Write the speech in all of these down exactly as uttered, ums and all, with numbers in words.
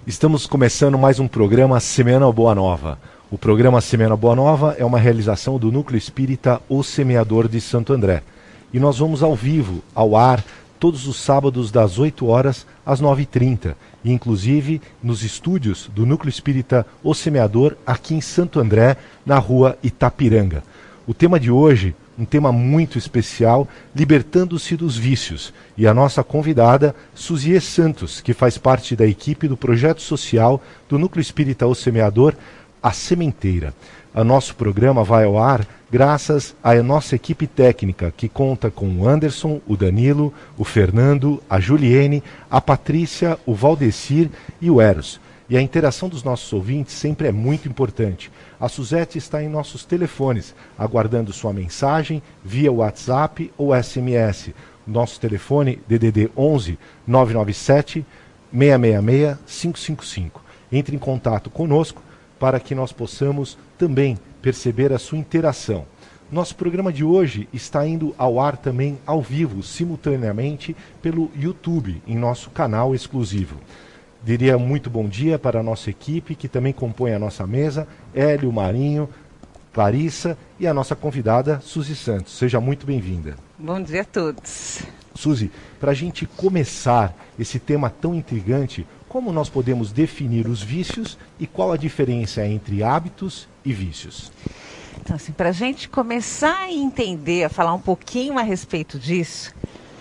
Estamos começando mais um programa Semana Boa Nova. O programa Semana Boa Nova é uma realização do Núcleo Espírita O Semeador de Santo André. E nós vamos ao vivo, ao ar, todos os sábados das oito horas às nove e trinta. E inclusive nos estúdios do Núcleo Espírita O Semeador, aqui em Santo André, na rua Itapiranga. O tema de hoje, um tema muito especial, libertando-se dos vícios. E a nossa convidada, Suzie Santos, que faz parte da equipe do projeto social do Núcleo Espírita O Semeador, A Sementeira. O nosso programa vai ao ar graças à nossa equipe técnica, que conta com o Anderson, o Danilo, o Fernando, a Juliene, a Patrícia, o Valdecir e o Eros. E a interação dos nossos ouvintes sempre é muito importante. A Suzete está em nossos telefones, aguardando sua mensagem via WhatsApp ou S M S. Nosso telefone D D D onze nove nove sete seis seis seis cinco cinco cinco. Entre em contato conosco para que nós possamos também perceber a sua interação. Nosso programa de hoje está indo ao ar também ao vivo, simultaneamente pelo YouTube, em nosso canal exclusivo. Diria muito bom dia para a nossa equipe, que também compõe a nossa mesa, Hélio, Marinho, Clarissa e a nossa convidada, Suzie Santos. Seja muito bem-vinda. Bom dia a todos. Suzie, para a gente começar esse tema tão intrigante, como nós podemos definir os vícios e qual a diferença entre hábitos e vícios? Então, assim, para a gente começar a entender, a falar um pouquinho a respeito disso,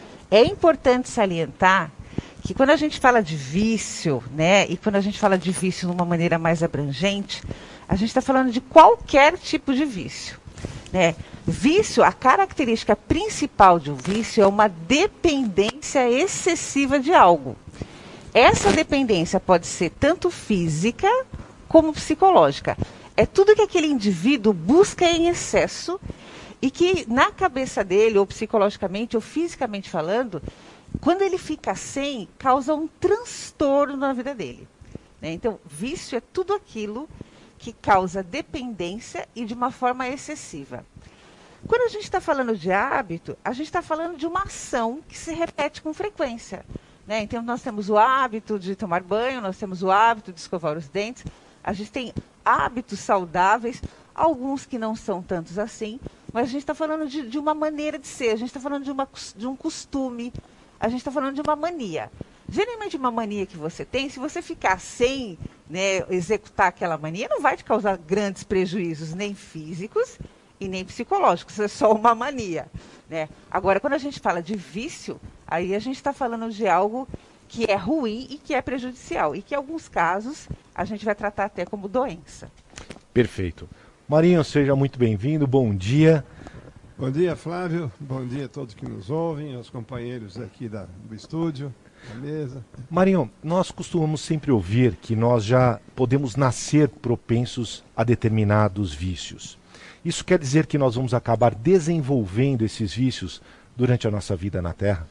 é importante salientar que quando a gente fala de vício, né, e quando a gente fala de vício de uma maneira mais abrangente, a gente está falando de qualquer tipo de vício, né? Vício, a característica principal de um vício é uma dependência excessiva de algo. Essa dependência pode ser tanto física como psicológica. É tudo que aquele indivíduo busca em excesso e que na cabeça dele, ou psicologicamente, ou fisicamente falando, quando ele fica sem, causa um transtorno na vida dele, né? Então, vício é tudo aquilo que causa dependência e de uma forma excessiva. Quando a gente está falando de hábito, a gente está falando de uma ação que se repete com frequência, né? Então, nós temos o hábito de tomar banho, nós temos o hábito de escovar os dentes, a gente tem hábitos saudáveis, alguns que não são tantos assim, mas a gente está falando de, de uma maneira de ser, a gente está falando de, uma, de um costume, a gente está falando de uma mania. Geralmente uma mania que você tem, se você ficar sem, né, executar aquela mania, não vai te causar grandes prejuízos, nem físicos e nem psicológicos, é só uma mania, né? Agora, quando a gente fala de vício, aí a gente está falando de algo que é ruim e que é prejudicial, e que em alguns casos a gente vai tratar até como doença. Perfeito. Marinho, seja muito bem-vindo, bom dia. Bom dia, Flávio. Bom dia a todos que nos ouvem, aos companheiros aqui da, do estúdio, da mesa. Marinho, nós costumamos sempre ouvir que nós já podemos nascer propensos a determinados vícios. Isso quer dizer que nós vamos acabar desenvolvendo esses vícios durante a nossa vida na Terra?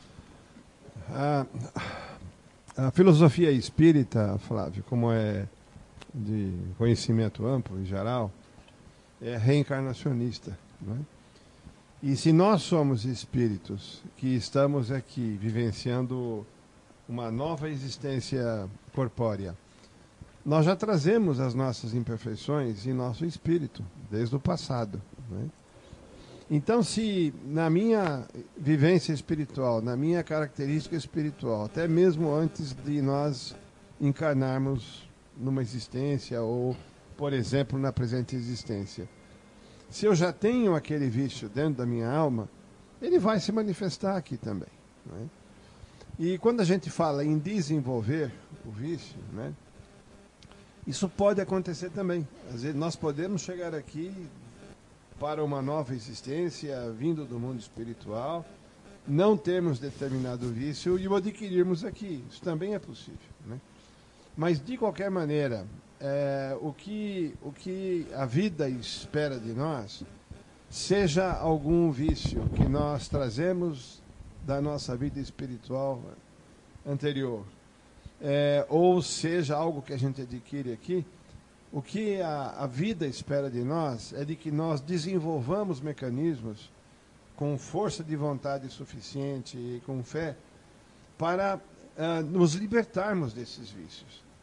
A, a filosofia espírita, Flávio, como é de conhecimento amplo em geral, é reencarnacionista, não é? E se nós somos espíritos que estamos aqui vivenciando uma nova existência corpórea, nós já trazemos as nossas imperfeições em nosso espírito, desde o passado, né? Então, se na minha vivência espiritual, na minha característica espiritual, até mesmo antes de nós encarnarmos numa existência ou, por exemplo, na presente existência, se eu já tenho aquele vício dentro da minha alma, ele vai se manifestar aqui também, né? E quando a gente fala em desenvolver o vício, né, isso pode acontecer também. Às vezes nós podemos chegar aqui para uma nova existência, vindo do mundo espiritual, não termos determinado vício e o adquirirmos aqui. Isso também é possível, né? Mas, de qualquer maneira, É, o, que, o que a vida espera de nós, seja algum vício que nós trazemos da nossa vida espiritual anterior, é, ou seja algo que a gente adquire aqui, o que a, a vida espera de nós é de que nós desenvolvamos mecanismos com força de vontade suficiente e com fé para uh, nos libertarmos desses vícios.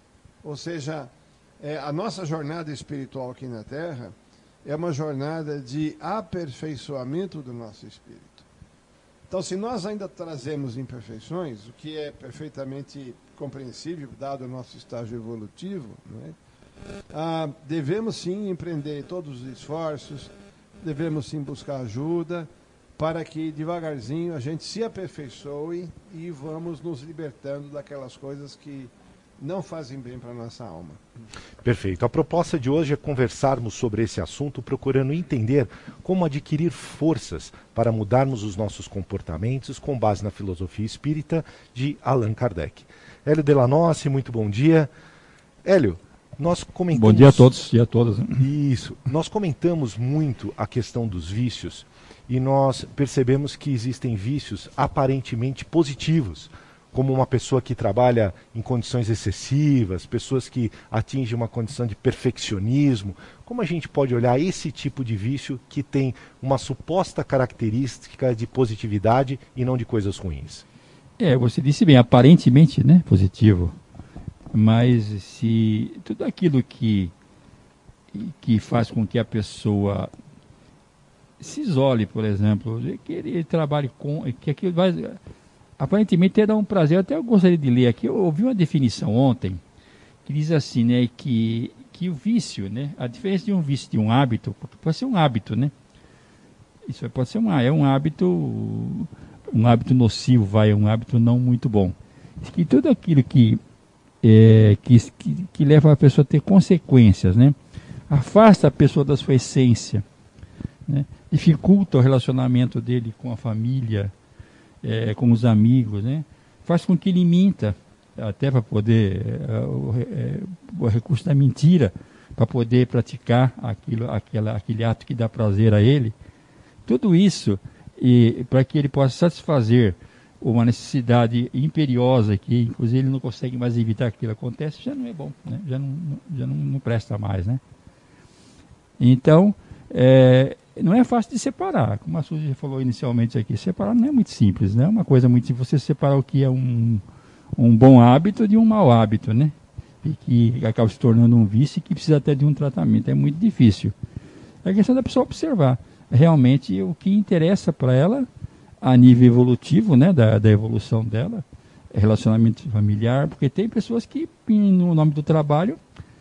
Ou seja, é, a nossa jornada espiritual aqui na Terra é uma jornada de aperfeiçoamento do nosso espírito. Então, se nós ainda trazemos imperfeições, o que é perfeitamente compreensível, dado o nosso estágio evolutivo, não é? ah, devemos sim empreender todos os esforços, devemos sim buscar ajuda, para que devagarzinho a gente se aperfeiçoe e vamos nos libertando daquelas coisas que não fazem bem para a nossa alma. Perfeito. A proposta de hoje é conversarmos sobre esse assunto, procurando entender como adquirir forças para mudarmos os nossos comportamentos com base na filosofia espírita de Allan Kardec. Hélio Delanossi, muito bom dia. Hélio, nós comentamos... Bom dia a todos e a todas. Isso. Nós comentamos muito a questão dos vícios e nós percebemos que existem vícios aparentemente positivos, como uma pessoa que trabalha em condições excessivas, pessoas que atingem uma condição de perfeccionismo. Como a gente pode olhar esse tipo de vício que tem uma suposta característica de positividade e não de coisas ruins? É, você disse bem, aparentemente, né, positivo. Mas se tudo aquilo que, que faz com que a pessoa se isole, por exemplo, que ele trabalhe com... que aquilo vai... aparentemente é dar um prazer. Até eu gostaria de ler aqui, eu ouvi uma definição ontem que diz assim, né, que, que o vício, né, a diferença de um vício de um hábito, porque pode ser um hábito, né, isso pode ser um, é um hábito, um hábito nocivo, vai, um hábito não muito bom. Que tudo aquilo que, é, que, que, que leva a pessoa a ter consequências, né, afasta a pessoa da sua essência, né, dificulta o relacionamento dele com a família, É, com os amigos, né? Faz com que ele minta, até para poder, é, o, é, o recurso da mentira, para poder praticar aquilo, aquela, aquele ato que dá prazer a ele. Tudo isso, e para que ele possa satisfazer uma necessidade imperiosa, que inclusive ele não consegue mais evitar que aquilo aconteça, já não é bom, né? Já, não, já não, não presta mais, né? Então, é, não é fácil de separar, como a Suzy falou inicialmente aqui. Separar não é muito simples, né? É uma coisa muito simples você separar o que é um, um bom hábito de um mau hábito, né? E que acaba se tornando um vício e que precisa até de um tratamento. É muito difícil. É a questão da pessoa observar realmente o que interessa para ela a nível evolutivo, né? Da, da evolução dela, relacionamento familiar, porque tem pessoas que, no nome do trabalho,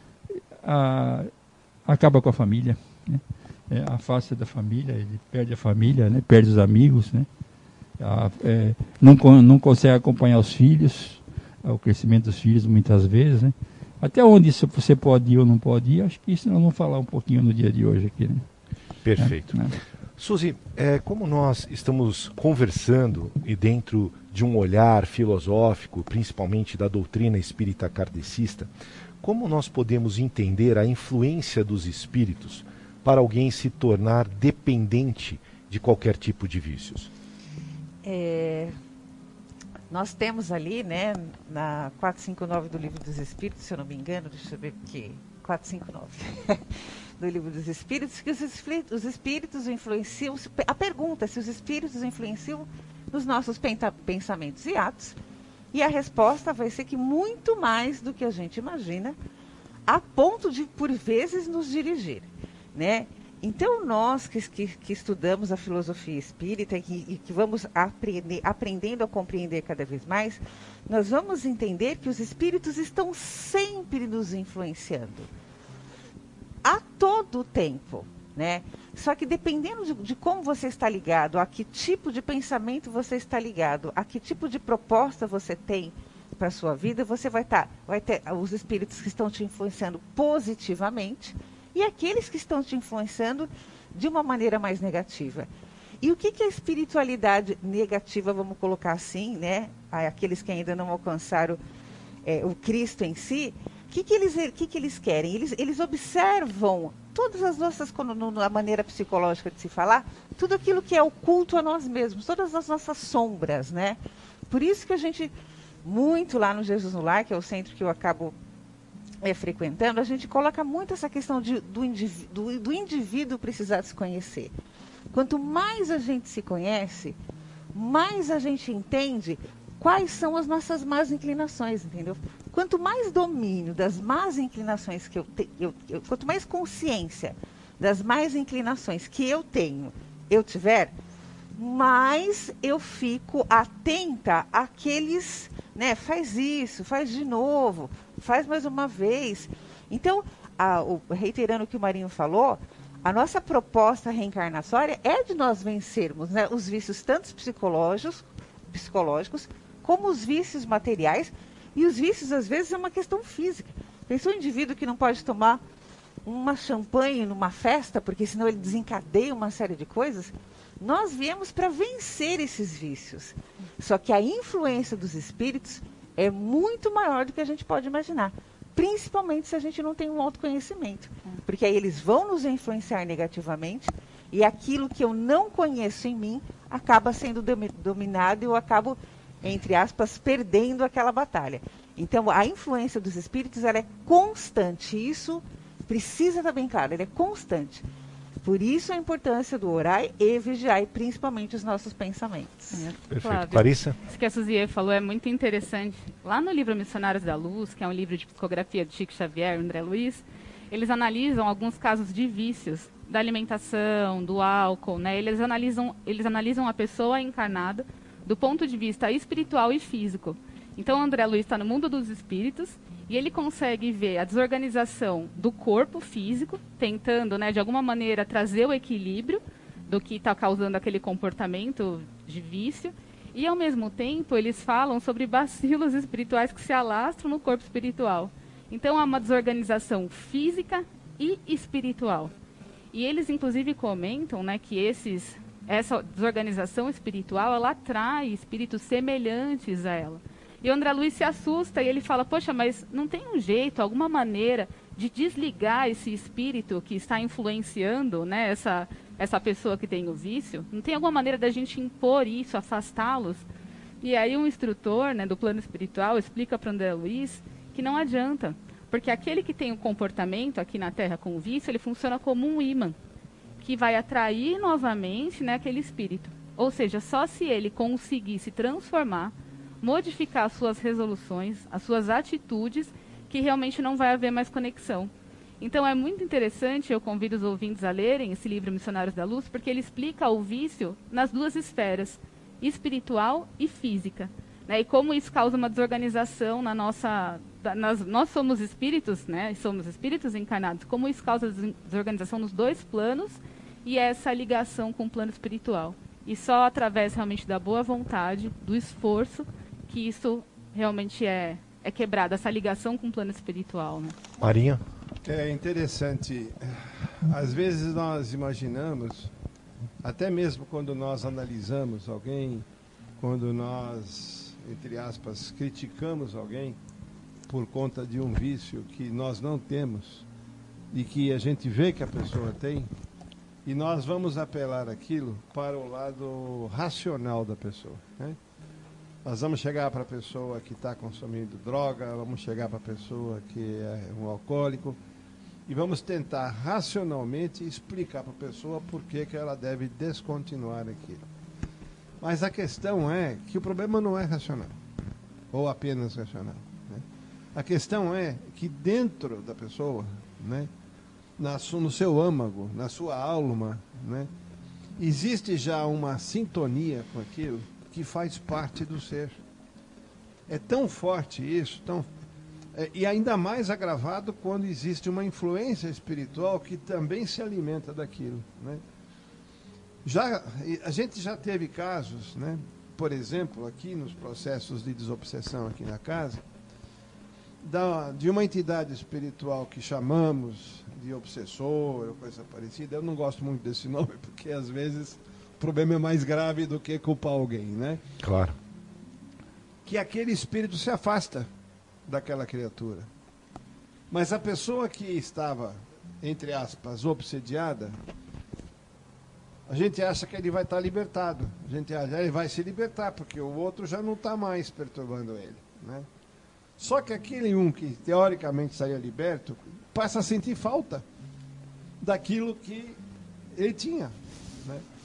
a, acaba com a família, né? É, afasta da família, ele perde a família, né? Perde os amigos, né? A, é, não, não consegue acompanhar os filhos, o crescimento dos filhos muitas vezes, né? Até onde isso você pode ir ou não pode ir, acho que isso nós vamos falar um pouquinho no dia de hoje aqui, né? Perfeito. É, é. Suzy, é, como nós estamos conversando e dentro de um olhar filosófico, principalmente da doutrina espírita kardecista, como nós podemos entender a influência dos espíritos para alguém se tornar dependente de qualquer tipo de vícios? É, nós temos ali, né, na quatrocentos e cinquenta e nove do Livro dos Espíritos, se eu não me engano, deixa eu ver aqui, quatrocentos e cinquenta e nove do Livro dos Espíritos, que os espíritos, os espíritos influenciam, a pergunta é se os espíritos influenciam nos nossos pensamentos e atos, e a resposta vai ser que muito mais do que a gente imagina, a ponto de, por vezes, nos dirigir. Né? Então, nós que, que, que estudamos a filosofia espírita e que, e que vamos aprender, aprendendo a compreender cada vez mais, nós vamos entender que os espíritos estão sempre nos influenciando, a todo tempo. Né? Só que dependendo de, de como você está ligado, a que tipo de pensamento você está ligado, a que tipo de proposta você tem para a sua vida, você vai, tá, vai ter os espíritos que estão te influenciando positivamente, e aqueles que estão te influenciando de uma maneira mais negativa. E o que, que é a espiritualidade negativa, vamos colocar assim, né? Aqueles que ainda não alcançaram é, o Cristo em si, o que, que, eles, que, que eles querem? Eles, eles observam todas as nossas, na maneira psicológica de se falar, tudo aquilo que é oculto a nós mesmos, todas as nossas sombras, né? Por isso que a gente, muito lá no Jesus no Lar, que é o centro que eu acabo É, frequentando, a gente coloca muito essa questão de, do, indiví do, do indivíduo precisar se conhecer. Quanto mais a gente se conhece, mais a gente entende quais são as nossas más inclinações, entendeu? Quanto mais domínio das más inclinações que eu tenho, quanto mais consciência das más inclinações que eu tenho, eu tiver, mais eu fico atenta àqueles, né, faz isso, faz de novo, faz mais uma vez. Então, a, o, reiterando o que o Marinho falou, a nossa proposta reencarnatória é de nós vencermos, né, os vícios tanto psicológicos, psicológicos, como os vícios materiais, e os vícios às vezes é uma questão física. Pensou um indivíduo que não pode tomar uma champanhe numa festa, porque senão ele desencadeia uma série de coisas? Nós viemos para vencer esses vícios. Só que a influência dos espíritos é muito maior do que a gente pode imaginar. Principalmente se a gente não tem um autoconhecimento. Porque aí eles vão nos influenciar negativamente e aquilo que eu não conheço em mim acaba sendo dominado e eu acabo, entre aspas, perdendo aquela batalha. Então, a influência dos espíritos ela é constante. Isso precisa estar bem claro, ela é constante. Por isso a importância do orar e vigiar, principalmente os nossos pensamentos. É. Perfeito. Flávio, Clarissa? Isso que a Suzier falou é muito interessante. Lá no livro Missionários da Luz, que é um livro de psicografia de Chico Xavier e André Luiz, eles analisam alguns casos de vícios da alimentação, do álcool, né? Eles analisam, eles analisam a pessoa encarnada do ponto de vista espiritual e físico. Então, o André Luiz está no mundo dos espíritos e ele consegue ver a desorganização do corpo físico, tentando, né, de alguma maneira, trazer o equilíbrio do que está causando aquele comportamento de vício. E, ao mesmo tempo, eles falam sobre bacilos espirituais que se alastram no corpo espiritual. Então, há uma desorganização física e espiritual. E eles, inclusive, comentam, né, que esses, essa desorganização espiritual ela atrai espíritos semelhantes a ela. E o André Luiz se assusta e ele fala, poxa, mas não tem um jeito, alguma maneira de desligar esse espírito que está influenciando, né, essa, essa pessoa que tem o vício? Não tem alguma maneira da gente impor isso, afastá-los? E aí um instrutor, né, do plano espiritual explica para o André Luiz que não adianta, porque aquele que tem o comportamento aqui na Terra com o vício, ele funciona como um ímã, que vai atrair novamente, né, aquele espírito. Ou seja, só se ele conseguir se transformar, modificar as suas resoluções, as suas atitudes, que realmente não vai haver mais conexão. Então é muito interessante, eu convido os ouvintes a lerem esse livro Missionários da Luz, porque ele explica o vício nas duas esferas, espiritual e física. Né? E como isso causa uma desorganização na nossa... Da, nas, nós somos espíritos, né? Somos espíritos encarnados, como isso causa desorganização nos dois planos e essa ligação com o plano espiritual. E só através realmente da boa vontade, do esforço, que isso realmente é, é quebrado, essa ligação com o plano espiritual. Né? Marinho? É interessante. Às vezes nós imaginamos, até mesmo quando nós analisamos alguém, quando nós, entre aspas, criticamos alguém por conta de um vício que nós não temos e que a gente vê que a pessoa tem, e nós vamos apelar aquilo para o lado racional da pessoa, né? Nós vamos chegar para a pessoa que está consumindo droga, vamos chegar para a pessoa que é um alcoólico e vamos tentar racionalmente explicar para a pessoa por que que ela deve descontinuar aquilo. Mas a questão é que o problema não é racional, ou apenas racional, né? A questão é que dentro da pessoa, né, na su, no seu âmago, na sua alma, né, existe já uma sintonia com aquilo que faz parte do ser. É tão forte isso, tão, é, e ainda mais agravado quando existe uma influência espiritual que também se alimenta daquilo, né? Já, a gente já teve casos, né, por exemplo, aqui nos processos de desobsessão aqui na casa, da, de uma entidade espiritual que chamamos de obsessor ou coisa parecida. Eu não gosto muito desse nome, porque às vezes o problema é mais grave do que culpar alguém, né? Claro. Que aquele espírito se afasta daquela criatura. Mas a pessoa que estava, entre aspas, obsediada, a gente acha que ele vai estar libertado. A gente acha que ele vai se libertar, porque o outro já não está mais perturbando ele, né? Só que aquele um que teoricamente estaria liberto passa a sentir falta daquilo que ele tinha, né?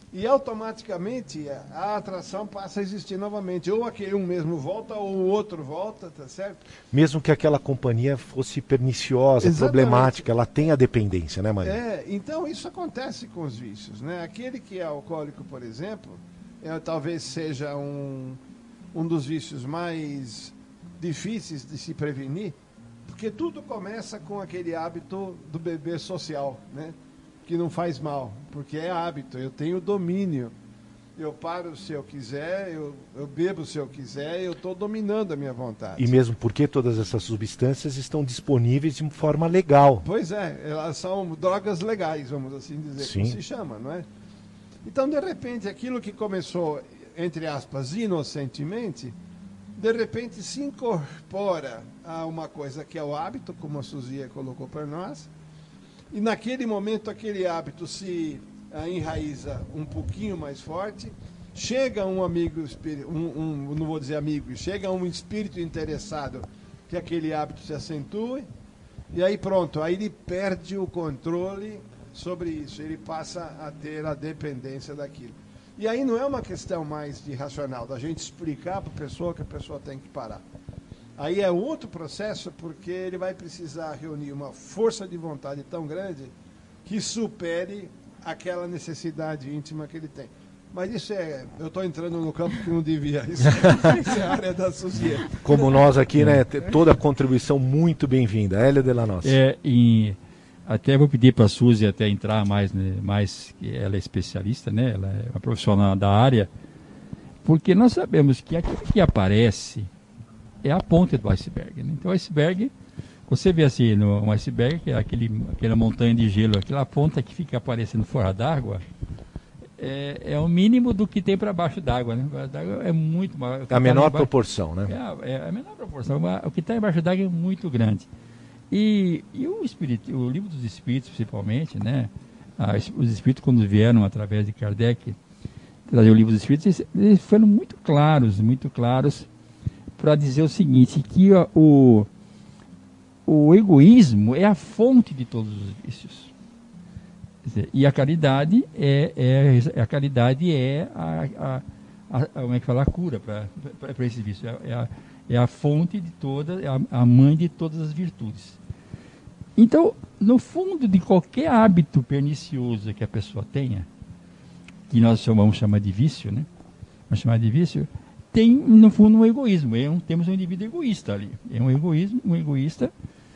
E automaticamente a atração passa a existir novamente. Ou aquele um mesmo volta, ou o outro volta, tá certo? Mesmo que aquela companhia fosse perniciosa, Exatamente. problemática, ela tem a dependência, né, Maria? É, então isso acontece com os vícios, né? Aquele que é alcoólico, por exemplo, é, talvez seja um, um dos vícios mais difíceis de se prevenir, porque tudo começa com aquele hábito do beber social, né? Que não faz mal, porque é hábito, eu tenho domínio. Eu paro se eu quiser, eu, eu bebo se eu quiser, eu estou dominando a minha vontade. E mesmo porque todas essas substâncias estão disponíveis de forma legal. Pois é, elas são drogas legais, vamos assim dizer, Sim. como se chama, não é? Então, de repente, aquilo que começou, entre aspas, inocentemente, de repente se incorpora a uma coisa que é o hábito, como a Suzia colocou para nós, e naquele momento aquele hábito se ah, enraiza um pouquinho mais forte, chega um amigo, um, um, não vou dizer amigo, chega um espírito interessado que aquele hábito se acentue, e aí pronto, aí ele perde o controle sobre isso, ele passa a ter a dependência daquilo. E aí não é uma questão mais de racional, da gente explicar para a pessoa que a pessoa tem que parar. Aí é outro processo, porque ele vai precisar reunir uma força de vontade tão grande que supere aquela necessidade íntima que ele tem. Mas isso é... Eu estou entrando no campo que não devia. Isso, isso é a área da sociedade. Como nós aqui, né? Toda a contribuição muito bem-vinda. Hélia de la Nossa. É, em, até vou pedir para a Suzy até entrar mais, né, mais, ela é especialista, né? Ela é uma profissional da área, porque nós sabemos que aquilo que aparece é a ponta do iceberg, né? Então o iceberg, você vê assim, no, um iceberg, que é aquele, aquela montanha de gelo, aquela ponta que fica aparecendo fora d'água, é, é o mínimo do que tem para baixo d'água, né? D'água é muito maior. A menor proporção, né? É, é a menor proporção. O que está embaixo d'água é muito grande. E, e o, espírito, o livro dos Espíritos, principalmente, né? Ah, os Espíritos, quando vieram através de Kardec trazer o livro dos Espíritos, eles, eles foram muito claros, muito claros, para dizer o seguinte, que ó, o, o egoísmo é a fonte de todos os vícios. Quer dizer, e a caridade é, é, a caridade é a, a, a, como é que fala, a cura para esse vício. É, é, a, é a fonte de todas, é a, a mãe de todas as virtudes. Então, no fundo de qualquer hábito pernicioso que a pessoa tenha, que nós vamos chamar de vício, né? Vamos chamar de vício, tem, no fundo, um egoísmo. É um, temos um indivíduo egoísta ali. É um egoísmo, um egoísta.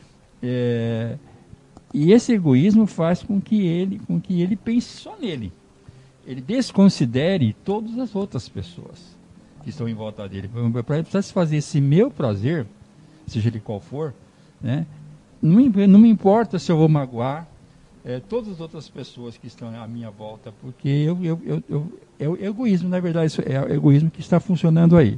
É, e esse egoísmo faz com que, ele, com que ele pense só nele. Ele desconsidere todas as outras pessoas que estão em volta dele. Para ele satisfazer esse meu prazer, seja ele qual for, né? Não, não me importa se eu vou magoar é, todas as outras pessoas que estão à minha volta, porque eu, eu, eu, eu, é o egoísmo, na verdade, isso é o egoísmo que está funcionando aí.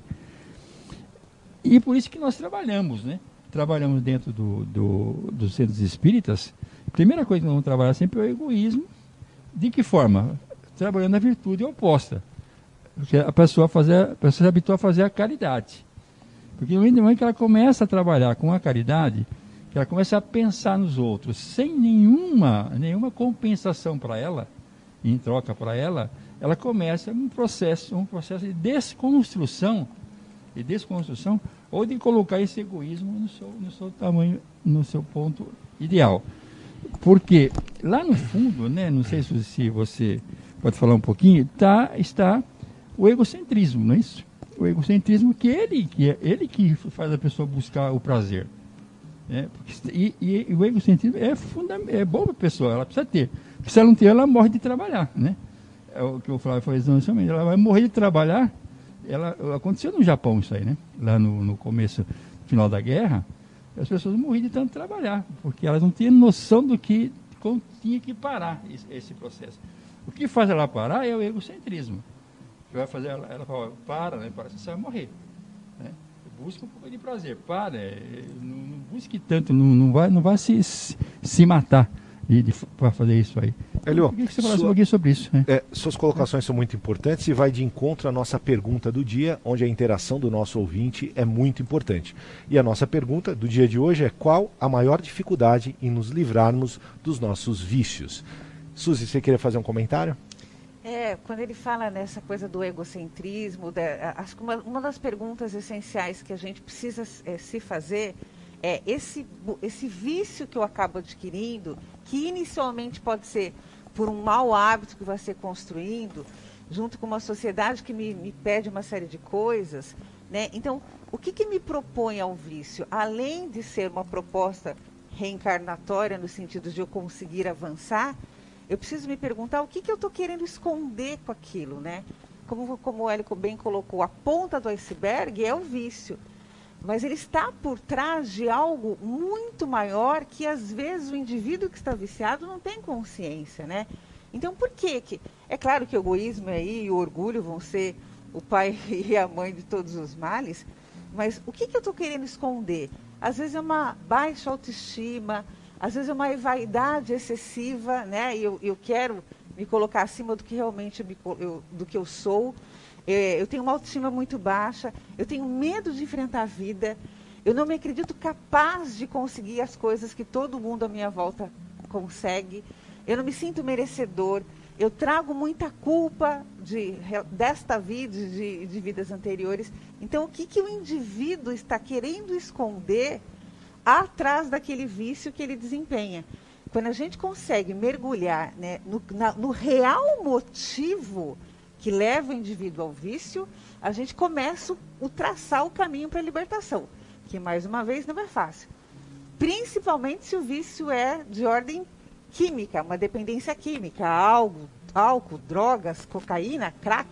E por isso que nós trabalhamos, né? Trabalhamos dentro do, do, dos centros espíritas. A primeira coisa que nós vamos trabalhar sempre é o egoísmo. De que forma? Trabalhando a virtude oposta. Porque a pessoa, fazer, a pessoa se habituou a fazer a caridade. Porque no momento que ela começa a trabalhar com a caridade, que ela começa a pensar nos outros, sem nenhuma, nenhuma compensação para ela, em troca para ela, ela começa um processo, um processo de desconstrução, de desconstrução, ou de colocar esse egoísmo no seu, no seu tamanho, no seu ponto ideal. Porque lá no fundo, né, não sei se, se você pode falar um pouquinho, tá, está o egocentrismo, não é isso? O egocentrismo que ele que é ele que faz a pessoa buscar o prazer. Né? Porque, e, e, e o egocentrismo é, é bom para a pessoa, ela precisa ter. Porque se ela não ter, ela morre de trabalhar. Né? É o que eu falava, foi exatamente, ela vai morrer de trabalhar. Ela, aconteceu no Japão isso aí, né? Lá no, no começo, no final da guerra, as pessoas morriam de tanto trabalhar, porque elas não tinham noção do que como tinha que parar esse, esse processo. O que faz ela parar é o egocentrismo. Que vai fazer ela, ela fala, para, né? Para, você vai morrer. Né? Busca um pouco de prazer, para, é, não, não busque tanto, não, não vai, não vai se, se, se matar para fazer isso aí. Elio, eu queria que você falasse sua, um pouquinho sobre isso. Né? É, suas colocações são muito importantes e vai de encontro à nossa pergunta do dia, onde a interação do nosso ouvinte é muito importante. E a nossa pergunta do dia de hoje é: qual a maior dificuldade em nos livrarmos dos nossos vícios? Suzy, você queria fazer um comentário? É, quando ele fala nessa coisa do egocentrismo, da, acho que uma, uma das perguntas essenciais que a gente precisa é, se fazer é esse, esse vício que eu acabo adquirindo, que inicialmente pode ser por um mau hábito que vai ser construindo, junto com uma sociedade que me, me pede uma série de coisas, né? Então, o que, que me propõe ao vício? Além de ser uma proposta reencarnatória, no sentido de eu conseguir avançar, eu preciso me perguntar o que, que eu estou querendo esconder com aquilo, né? Como, como o Hélio bem colocou, a ponta do iceberg é o vício. Mas ele está por trás de algo muito maior que, às vezes, o indivíduo que está viciado não tem consciência, né? Então, por que que... É claro que o egoísmo aí e o orgulho vão ser o pai e a mãe de todos os males, mas o que que eu estou querendo esconder? Às vezes é uma baixa autoestima, às vezes é uma vaidade excessiva, né? Eu, eu quero me colocar acima do que realmente eu me, eu, do que eu sou. É, eu tenho uma autoestima muito baixa, eu tenho medo de enfrentar a vida, eu não me acredito capaz de conseguir as coisas que todo mundo à minha volta consegue, eu não me sinto merecedor, eu trago muita culpa de, desta vida, de, de vidas anteriores. Então, o que, que o indivíduo está querendo esconder atrás daquele vício que ele desempenha? Quando a gente consegue mergulhar, né, no, na, no real motivo que leva o indivíduo ao vício, a gente começa a traçar o caminho para a libertação, que, mais uma vez, não é fácil. Principalmente se o vício é de ordem química, uma dependência química, algo, álcool, drogas, cocaína, crack.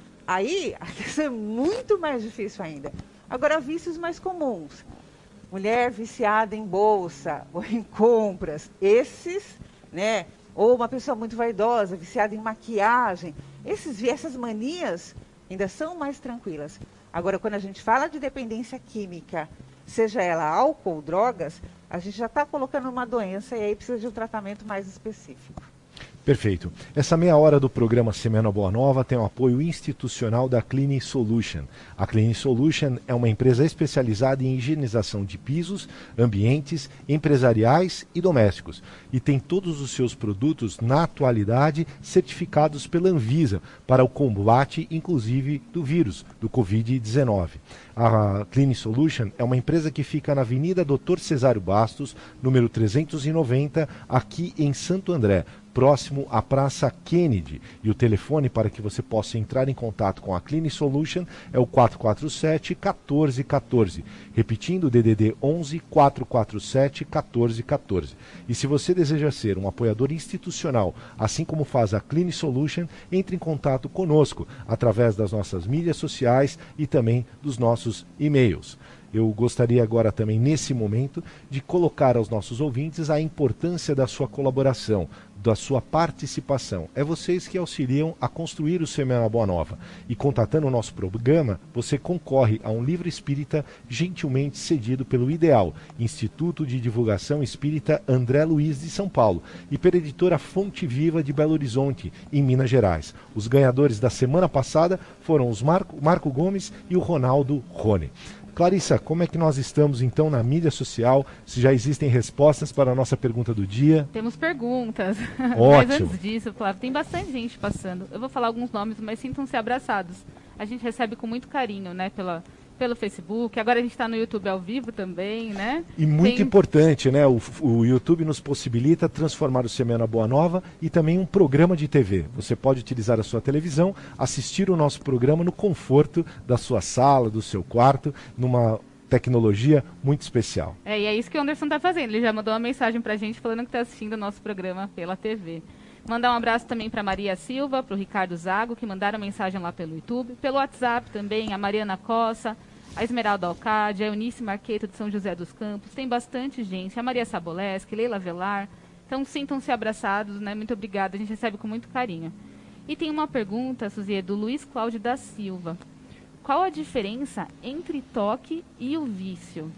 Aí, isso é muito mais difícil ainda. Agora, vícios mais comuns. Mulher viciada em bolsa ou em compras, esses, né? Ou uma pessoa muito vaidosa, viciada em maquiagem. Esses, essas manias ainda são mais tranquilas. Agora, quando a gente fala de dependência química, seja ela álcool ou drogas, a gente já está colocando uma doença e aí precisa de um tratamento mais específico. Perfeito. Essa meia hora do programa Semana Boa Nova tem o apoio institucional da Clean Solution. A Clean Solution é uma empresa especializada em higienização de pisos, ambientes, empresariais e domésticos. E tem todos os seus produtos, na atualidade, certificados pela Anvisa para o combate, inclusive, do vírus, do covid dezenove. A Clean Solution é uma empresa que fica na Avenida doutor Cesário Bastos, número trezentos e noventa, aqui em Santo André, próximo à Praça Kennedy. E o telefone para que você possa entrar em contato com a Clean Solution é o quatro quatro sete, um quatro um quatro. Repetindo, o D D D onze, quatro quatro sete, um quatro um quatro. E se você deseja ser um apoiador institucional, assim como faz a Clean Solution, entre em contato conosco através das nossas mídias sociais e também dos nossos e-mails. Eu gostaria agora também, nesse momento, de colocar aos nossos ouvintes a importância da sua colaboração, da sua participação. É vocês que auxiliam a construir o Semana Boa Nova. E contatando o nosso programa, você concorre a um livro espírita gentilmente cedido pelo IDEAL, Instituto de Divulgação Espírita André Luiz de São Paulo, e pela editora Fonte Viva de Belo Horizonte, em Minas Gerais. Os ganhadores da semana passada foram os Marco, Marco Gomes e o Ronaldo Rone. Clarissa, como é que nós estamos então na mídia social? Se já existem respostas para a nossa pergunta do dia? Temos perguntas. Ótimo. Mas antes disso, Flávio, tem bastante gente passando. Eu vou falar alguns nomes, mas sintam-se abraçados. A gente recebe com muito carinho, né, pela, pelo Facebook. Agora a gente está no YouTube ao vivo também, né? E muito tem... importante, né? O, o YouTube nos possibilita transformar o Semana Boa Nova e também um programa de T V. Você pode utilizar a sua televisão, assistir o nosso programa no conforto da sua sala, do seu quarto, numa tecnologia muito especial. É, e é isso que o Anderson está fazendo. Ele já mandou uma mensagem para a gente falando que está assistindo o nosso programa pela T V. Mandar um abraço também para Maria Silva, para o Ricardo Zago, que mandaram mensagem lá pelo YouTube. Pelo WhatsApp também, a Mariana Cossa, a Esmeralda Alcade, a Eunice Marqueto de São José dos Campos. Tem bastante gente. A Maria Saboleschi, Leila Velar. Então, sintam-se abraçados, né? Muito obrigada. A gente recebe com muito carinho. E tem uma pergunta, Suzy, do Luiz Cláudio da Silva. Qual a diferença entre toque e o vício?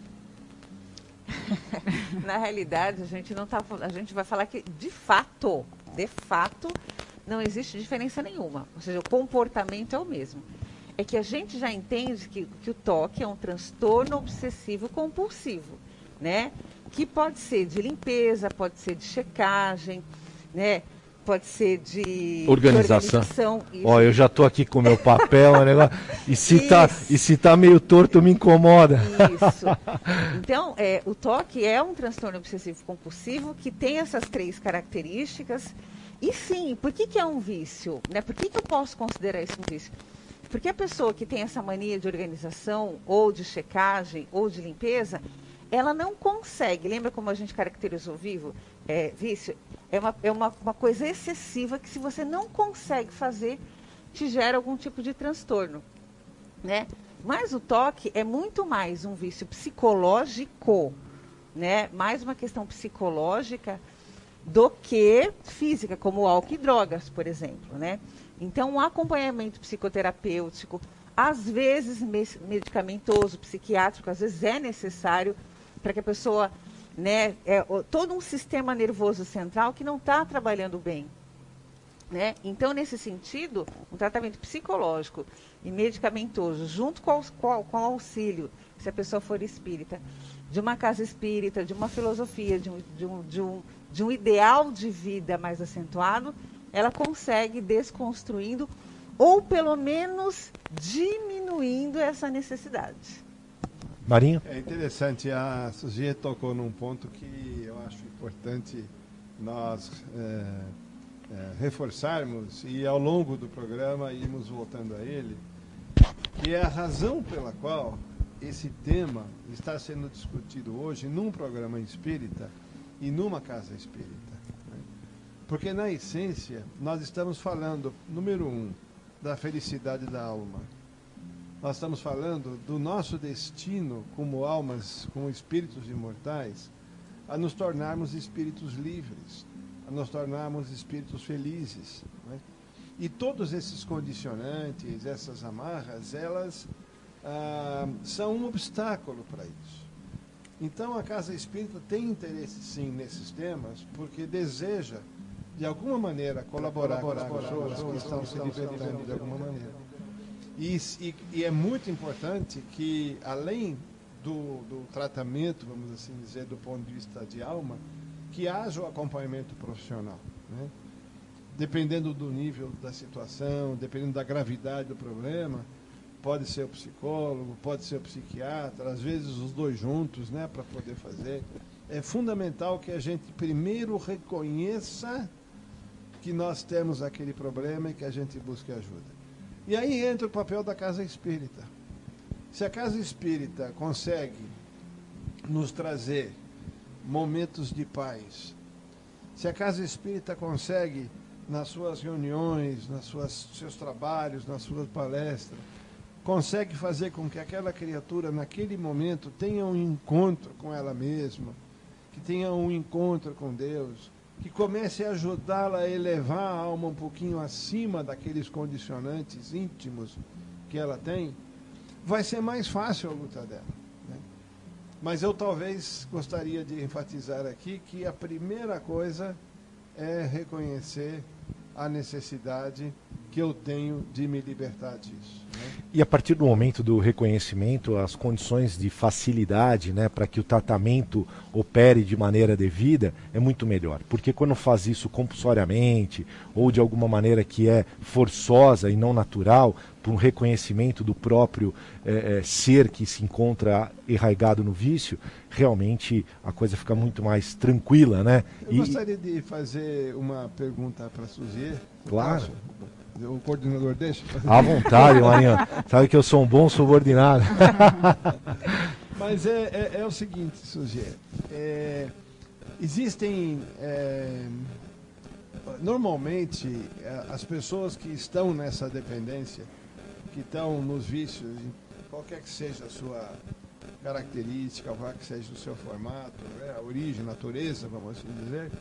Na realidade, a gente não tá, a gente vai falar que, de fato, de fato, não existe diferença nenhuma. Ou seja, o comportamento é o mesmo. É que a gente já entende que, que o toque é um transtorno obsessivo compulsivo, né? Que pode ser de limpeza, pode ser de checagem, né? pode ser de organização. De organização Ó, eu já estou aqui com o meu papel, o negócio, e se tá, e se tá meio torto me incomoda. Isso. Então, é, o toque é um transtorno obsessivo compulsivo que tem essas três características. E sim, por que, que é um vício? Né? Por que, que eu posso considerar isso um vício? Porque a pessoa que tem essa mania de organização, ou de checagem, ou de limpeza, ela não consegue. Lembra como a gente caracterizou vivo? É, vício? É, uma, é uma, uma coisa excessiva que, se você não consegue fazer, te gera algum tipo de transtorno. Né? Mas o toque é muito mais um vício psicológico, né? Mais uma questão psicológica do que física, como álcool e drogas, por exemplo, né? Então, um acompanhamento psicoterapêutico, às vezes medicamentoso, psiquiátrico, às vezes é necessário para que a pessoa, né, é, todo um sistema nervoso central que não está trabalhando bem, né? Então, nesse sentido, um tratamento psicológico e medicamentoso, junto com, com, com o auxílio, se a pessoa for espírita, de uma casa espírita, de uma filosofia, de um, de um, de um, de um ideal de vida mais acentuado, ela consegue desconstruindo ou, pelo menos, diminuindo essa necessidade. Marinho? É interessante, a Suzy tocou num ponto que eu acho importante nós é, é, reforçarmos e, ao longo do programa, irmos voltando a ele, que é a razão pela qual esse tema está sendo discutido hoje num programa espírita e numa casa espírita. Né? Porque, na essência, nós estamos falando, número um, da felicidade da alma. Nós estamos falando do nosso destino como almas, como espíritos imortais, a nos tornarmos espíritos livres, a nos tornarmos espíritos felizes. Né? E todos esses condicionantes, essas amarras, elas ah, são um obstáculo para isso. Então, a Casa Espírita tem interesse, sim, nesses temas, porque deseja, de alguma maneira, colaborar, colaborar com as pessoas que estão se libertando de alguma maneira. E, e, e é muito importante que, além do, do tratamento, vamos assim dizer, do ponto de vista de alma, que haja o acompanhamento profissional. Né? Dependendo do nível da situação, dependendo da gravidade do problema, pode ser o psicólogo, pode ser o psiquiatra, às vezes os dois juntos, né, para poder fazer. É fundamental que a gente primeiro reconheça que nós temos aquele problema e que a gente busque ajuda. E aí entra o papel da Casa Espírita. Se a Casa Espírita consegue nos trazer momentos de paz, se a Casa Espírita consegue, nas suas reuniões, nas suas seus trabalhos, nas suas palestras, consegue fazer com que aquela criatura, naquele momento, tenha um encontro com ela mesma, que tenha um encontro com Deus, que comece a ajudá-la a elevar a alma um pouquinho acima daqueles condicionantes íntimos que ela tem, vai ser mais fácil a luta dela. Né? Mas eu talvez gostaria de enfatizar aqui que a primeira coisa é reconhecer a necessidade que eu tenho de me libertar disso. Né? E a partir do momento do reconhecimento, as condições de facilidade, né, para que o tratamento opere de maneira devida, é muito melhor. Porque quando faz isso compulsoriamente, ou de alguma maneira que é forçosa e não natural, por um reconhecimento do próprio é, é, ser que se encontra enraizado no vício, realmente a coisa fica muito mais tranquila, né? Eu e, gostaria de fazer uma pergunta para a Suzy. Claro. O coordenador deixa? À vontade, Marinho. Sabe que eu sou um bom subordinado. Mas é, é, é o seguinte, Suzy. É, existem... É, normalmente, as pessoas que estão nessa dependência, que estão nos vícios, qualquer que seja a sua característica, qualquer que seja o seu formato, né, a origem, a natureza, vamos assim dizer,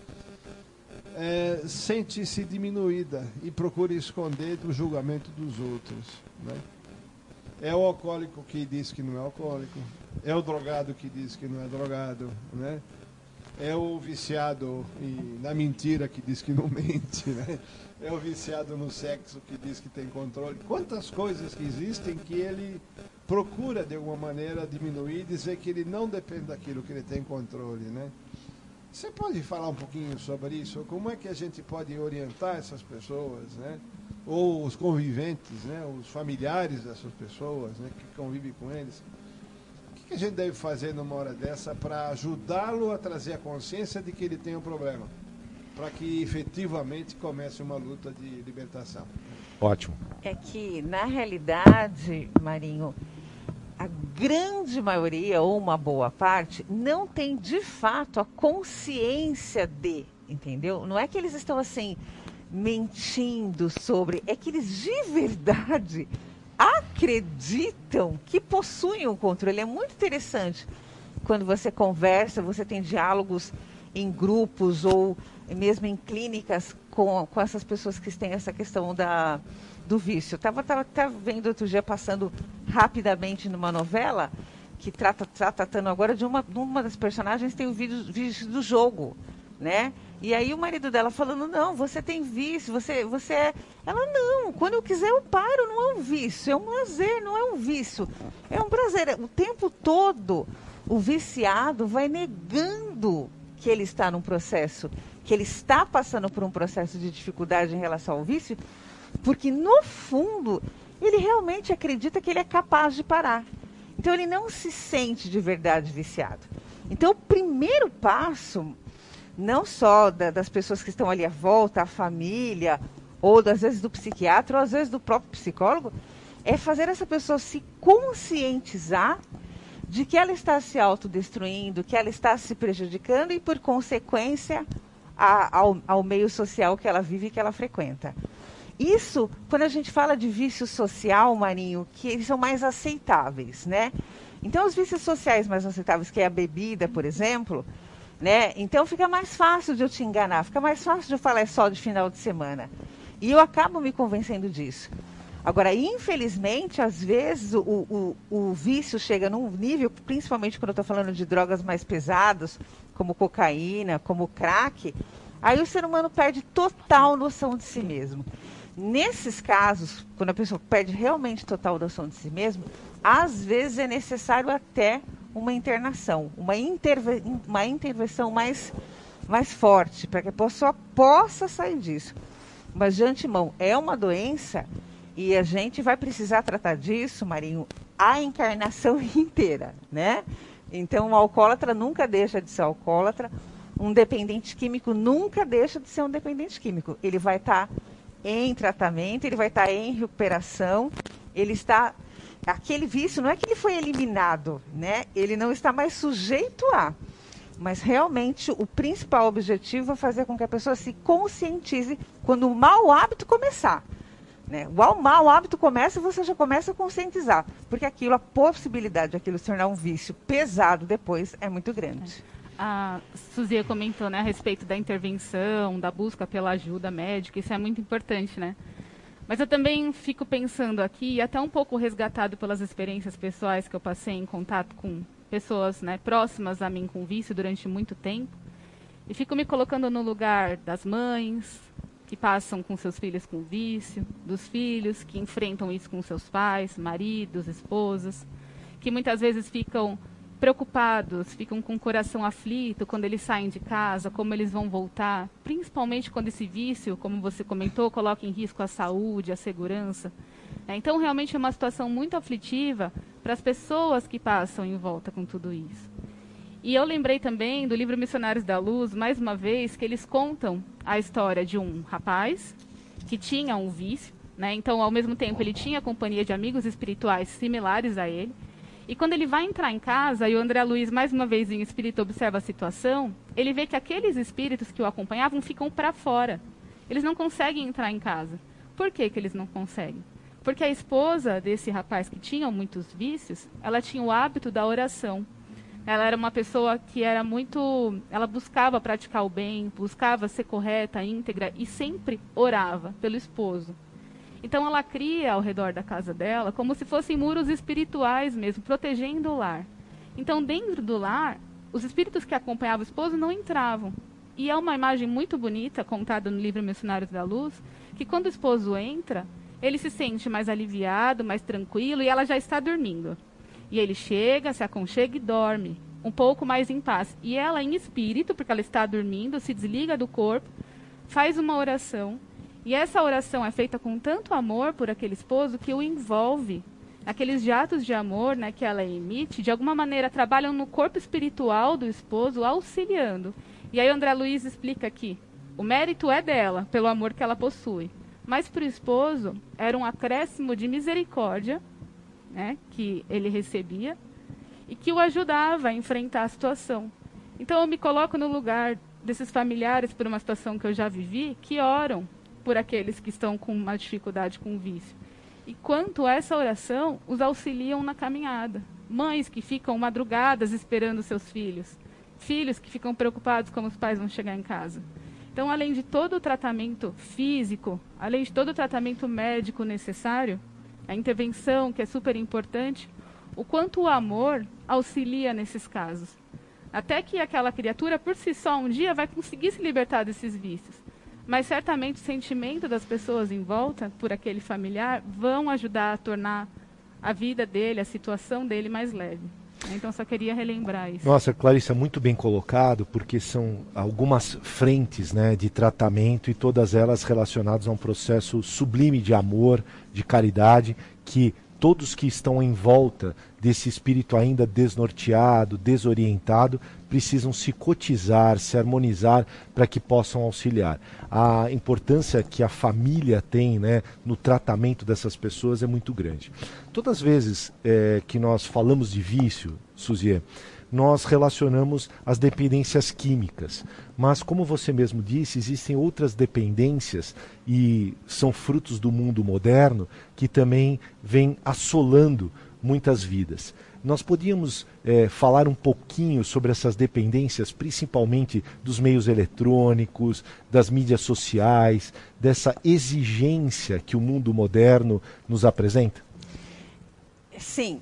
é, sente-se diminuída e procura esconder do julgamento dos outros. Né? É o alcoólico que diz que não é alcoólico, é o drogado que diz que não é drogado, né? É o viciado e, na mentira que diz que não mente, né? É o viciado no sexo que diz que tem controle. Quantas coisas que existem que ele procura, de alguma maneira, diminuir e dizer que ele não depende daquilo que ele tem controle, né? Você pode falar um pouquinho sobre isso? Como é que a gente pode orientar essas pessoas, né? Ou os conviventes, né? Os familiares dessas pessoas, né? Que convivem com eles? O que a gente deve fazer numa hora dessa para ajudá-lo a trazer a consciência de que ele tem um problema? Para que efetivamente comece uma luta de libertação. Ótimo. É que, na realidade, Marinho, a grande maioria, ou uma boa parte, não tem de fato a consciência de, entendeu? Não é que eles estão assim, mentindo sobre, é que eles de verdade acreditam que possuem um controle. É muito interessante quando você conversa, você tem diálogos em grupos ou mesmo em clínicas com, com essas pessoas que têm essa questão da, do vício. Estava tava, tava vendo outro dia, passando rapidamente numa novela, que trata, tá tratando agora de uma, de uma das personagens, tem o vídeo, vídeo do jogo, né? E aí o marido dela falando, não, você tem vício, você, você é... Ela, não, quando eu quiser eu paro, não é um vício, é um lazer, não é um vício, é um prazer. O tempo todo o viciado vai negando que ele está num processo, que ele está passando por um processo de dificuldade em relação ao vício, porque no fundo ele realmente acredita que ele é capaz de parar. Então ele não se sente de verdade viciado. Então o primeiro passo, não só da, das pessoas que estão ali à volta, a família, ou às vezes do psiquiatra, ou às vezes do próprio psicólogo, é fazer essa pessoa se conscientizar de que ela está se autodestruindo, que ela está se prejudicando e, por consequência, a, ao, ao meio social que ela vive e que ela frequenta. Isso, quando a gente fala de vício social, Marinho, que eles são mais aceitáveis, né? Então, os vícios sociais mais aceitáveis, que é a bebida, por exemplo, né? Então, fica mais fácil de eu te enganar, fica mais fácil de eu falar só de final de semana. E eu acabo me convencendo disso. Agora, infelizmente, às vezes o, o, o vício chega num nível, principalmente quando eu estou falando de drogas mais pesadas, como cocaína, como crack, aí o ser humano perde total noção de si mesmo. Nesses casos, quando a pessoa perde realmente total noção de si mesmo, às vezes é necessário até uma internação, uma, interve uma intervenção mais, mais forte, para que a pessoa possa sair disso. Mas, de antemão, é uma doença e a gente vai precisar tratar disso, Marinho, a encarnação inteira, né? Então, o alcoólatra nunca deixa de ser alcoólatra, um dependente químico nunca deixa de ser um dependente químico. Ele vai estar em tratamento, ele vai estar em recuperação, ele está... Aquele vício não é que ele foi eliminado, né? Ele não está mais sujeito a... Mas realmente o principal objetivo é fazer com que a pessoa se conscientize quando o mau hábito começar. Né? O mau hábito começa, você já começa a conscientizar. Porque aquilo, a possibilidade de aquilo se tornar um vício pesado depois é muito grande. A Suzia comentou, né, a respeito da intervenção, da busca pela ajuda médica, isso é muito importante, né? Mas eu também fico pensando aqui, até um pouco resgatado pelas experiências pessoais que eu passei em contato com pessoas, né, próximas a mim com vício durante muito tempo, e fico me colocando no lugar das mães que passam com seus filhos com vício, dos filhos que enfrentam isso com seus pais, maridos, esposas, que muitas vezes ficam preocupados, ficam com o coração aflito quando eles saem de casa, como eles vão voltar, principalmente quando esse vício, como você comentou, coloca em risco a saúde, a segurança. Então, realmente é uma situação muito aflitiva para as pessoas que passam em volta com tudo isso. E eu lembrei também do livro Missionários da Luz, mais uma vez, que eles contam a história de um rapaz que tinha um vício, né? Então, ao mesmo tempo, ele tinha companhia de amigos espirituais similares a ele. E quando ele vai entrar em casa, e o André Luiz, mais uma vez em espírito, observa a situação, ele vê que aqueles espíritos que o acompanhavam ficam para fora. Eles não conseguem entrar em casa. Por que que eles não conseguem? Porque a esposa desse rapaz que tinha muitos vícios, ela tinha o hábito da oração. Ela era uma pessoa que era muito... Ela buscava praticar o bem, buscava ser correta, íntegra, e sempre orava pelo esposo. Então ela cria ao redor da casa dela como se fossem muros espirituais mesmo, protegendo o lar. Então dentro do lar, os espíritos que acompanhavam o esposo não entravam. E é uma imagem muito bonita, contada no livro Missionários da Luz, que quando o esposo entra, ele se sente mais aliviado, mais tranquilo, e ela já está dormindo. E ele chega, se aconchega e dorme. um pouco mais em paz. E ela, em espírito, porque ela está dormindo, se desliga do corpo, faz uma oração. E essa oração é feita com tanto amor por aquele esposo que o envolve. Aqueles jatos de amor, né, que ela emite, de alguma maneira trabalham no corpo espiritual do esposo, auxiliando. E aí o André Luiz explica aqui, o mérito é dela, pelo amor que ela possui. Mas para o esposo, era um acréscimo de misericórdia, né, que ele recebia, e que o ajudava a enfrentar a situação. Então eu me coloco no lugar desses familiares, por uma situação que eu já vivi, que oram por aqueles que estão com uma dificuldade com o vício. E quanto a essa oração, os auxiliam na caminhada. Mães que ficam madrugadas esperando seus filhos. Filhos que ficam preocupados como os pais vão chegar em casa. Então, além de todo o tratamento físico, além de todo o tratamento médico necessário, a intervenção, que é super importante, o quanto o amor auxilia nesses casos. Até que aquela criatura, por si só, um dia vai conseguir se libertar desses vícios. Mas certamente o sentimento das pessoas em volta, por aquele familiar, vão ajudar a tornar a vida dele, a situação dele mais leve. Então só queria relembrar isso. Nossa, Clarissa, muito bem colocado, porque são algumas frentes, né, de tratamento e todas elas relacionadas a um processo sublime de amor, de caridade, que todos que estão em volta desse espírito ainda desnorteado, desorientado, precisam se cotizar, se harmonizar para que possam auxiliar. A importância que a família tem, né, no tratamento dessas pessoas é muito grande. Todas as vezes é, que nós falamos de vício, Suzier, nós relacionamos as dependências químicas. Mas, como você mesmo disse, existem outras dependências e são frutos do mundo moderno que também vêm assolando muitas vidas. Nós podíamos é, falar um pouquinho sobre essas dependências, principalmente dos meios eletrônicos, das mídias sociais, dessa exigência que o mundo moderno nos apresenta? Sim,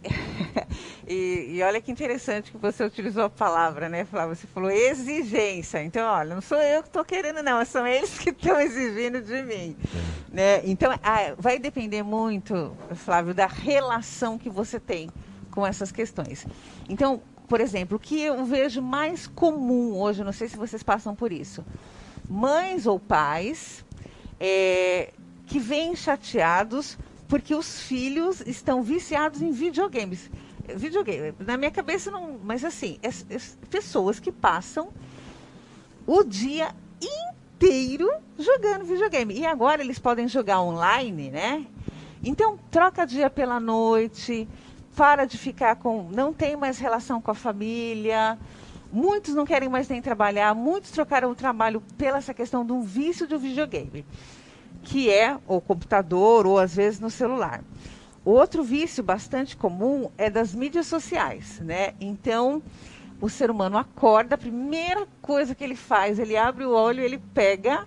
e, e olha que interessante que você utilizou a palavra, né, Flávio? Você falou exigência. Então, olha, não sou eu que estou querendo, não, são eles que estão exigindo de mim. É. Né? Então, ah, vai depender muito, Flávio, da relação que você tem com essas questões. Então, por exemplo, o que eu vejo mais comum hoje, não sei se vocês passam por isso, mães ou pais é, que vêm chateados porque os filhos estão viciados em videogames. Videogame, na minha cabeça não, mas assim, é, é pessoas que passam o dia inteiro jogando videogame. E agora eles podem jogar online, né? Então, troca dia pela noite, para de ficar com, não tem mais relação com a família, muitos não querem mais nem trabalhar, muitos trocaram o trabalho pela essa questão de um vício do videogame, que é o computador ou às vezes no celular. Outro vício bastante comum é das mídias sociais, né? Então, o ser humano acorda, a primeira coisa que ele faz, ele abre o olho, ele pega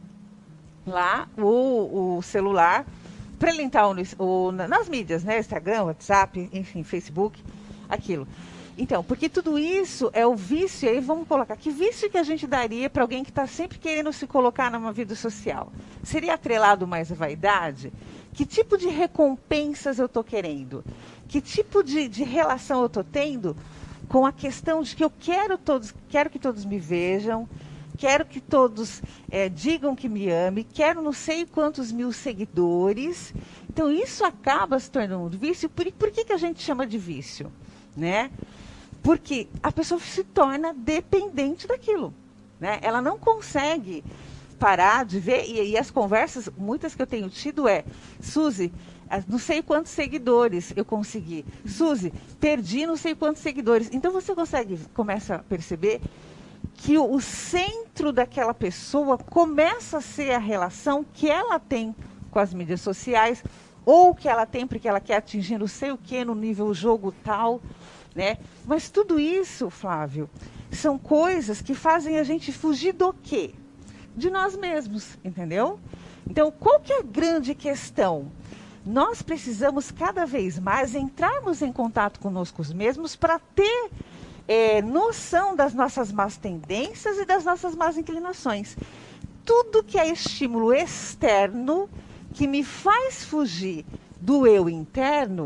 lá o, o celular para ele entrar o, o, nas mídias, né? Instagram, WhatsApp, enfim, Facebook, aquilo. Então, porque tudo isso é o vício, aí vamos colocar, que vício que a gente daria para alguém que está sempre querendo se colocar numa vida social? Seria atrelado mais à vaidade? Que tipo de recompensas eu estou querendo? Que tipo de, de relação eu estou tendo com a questão de que eu quero, todos, quero que todos me vejam, quero que todos é, digam que me amem, quero não sei quantos mil seguidores. Então, isso acaba se tornando um vício. Por, por que, que a gente chama de vício? Né? Porque a pessoa se torna dependente daquilo, né? Ela não consegue parar de ver, e, e as conversas, muitas que eu tenho tido é, Suzy, não sei quantos seguidores eu consegui, Suzy, perdi não sei quantos seguidores. Então você consegue, começa a perceber que o, o centro daquela pessoa começa a ser a relação que ela tem com as mídias sociais, ou que ela tem porque ela quer atingir não sei o que no nível jogo tal, né? Mas tudo isso, Flávio, são coisas que fazem a gente fugir do quê? De nós mesmos, entendeu? Então, qual que é a grande questão? Nós precisamos cada vez mais entrarmos em contato conosco mesmos para ter é, noção das nossas más tendências e das nossas más inclinações. Tudo que é estímulo externo que me faz fugir do eu interno,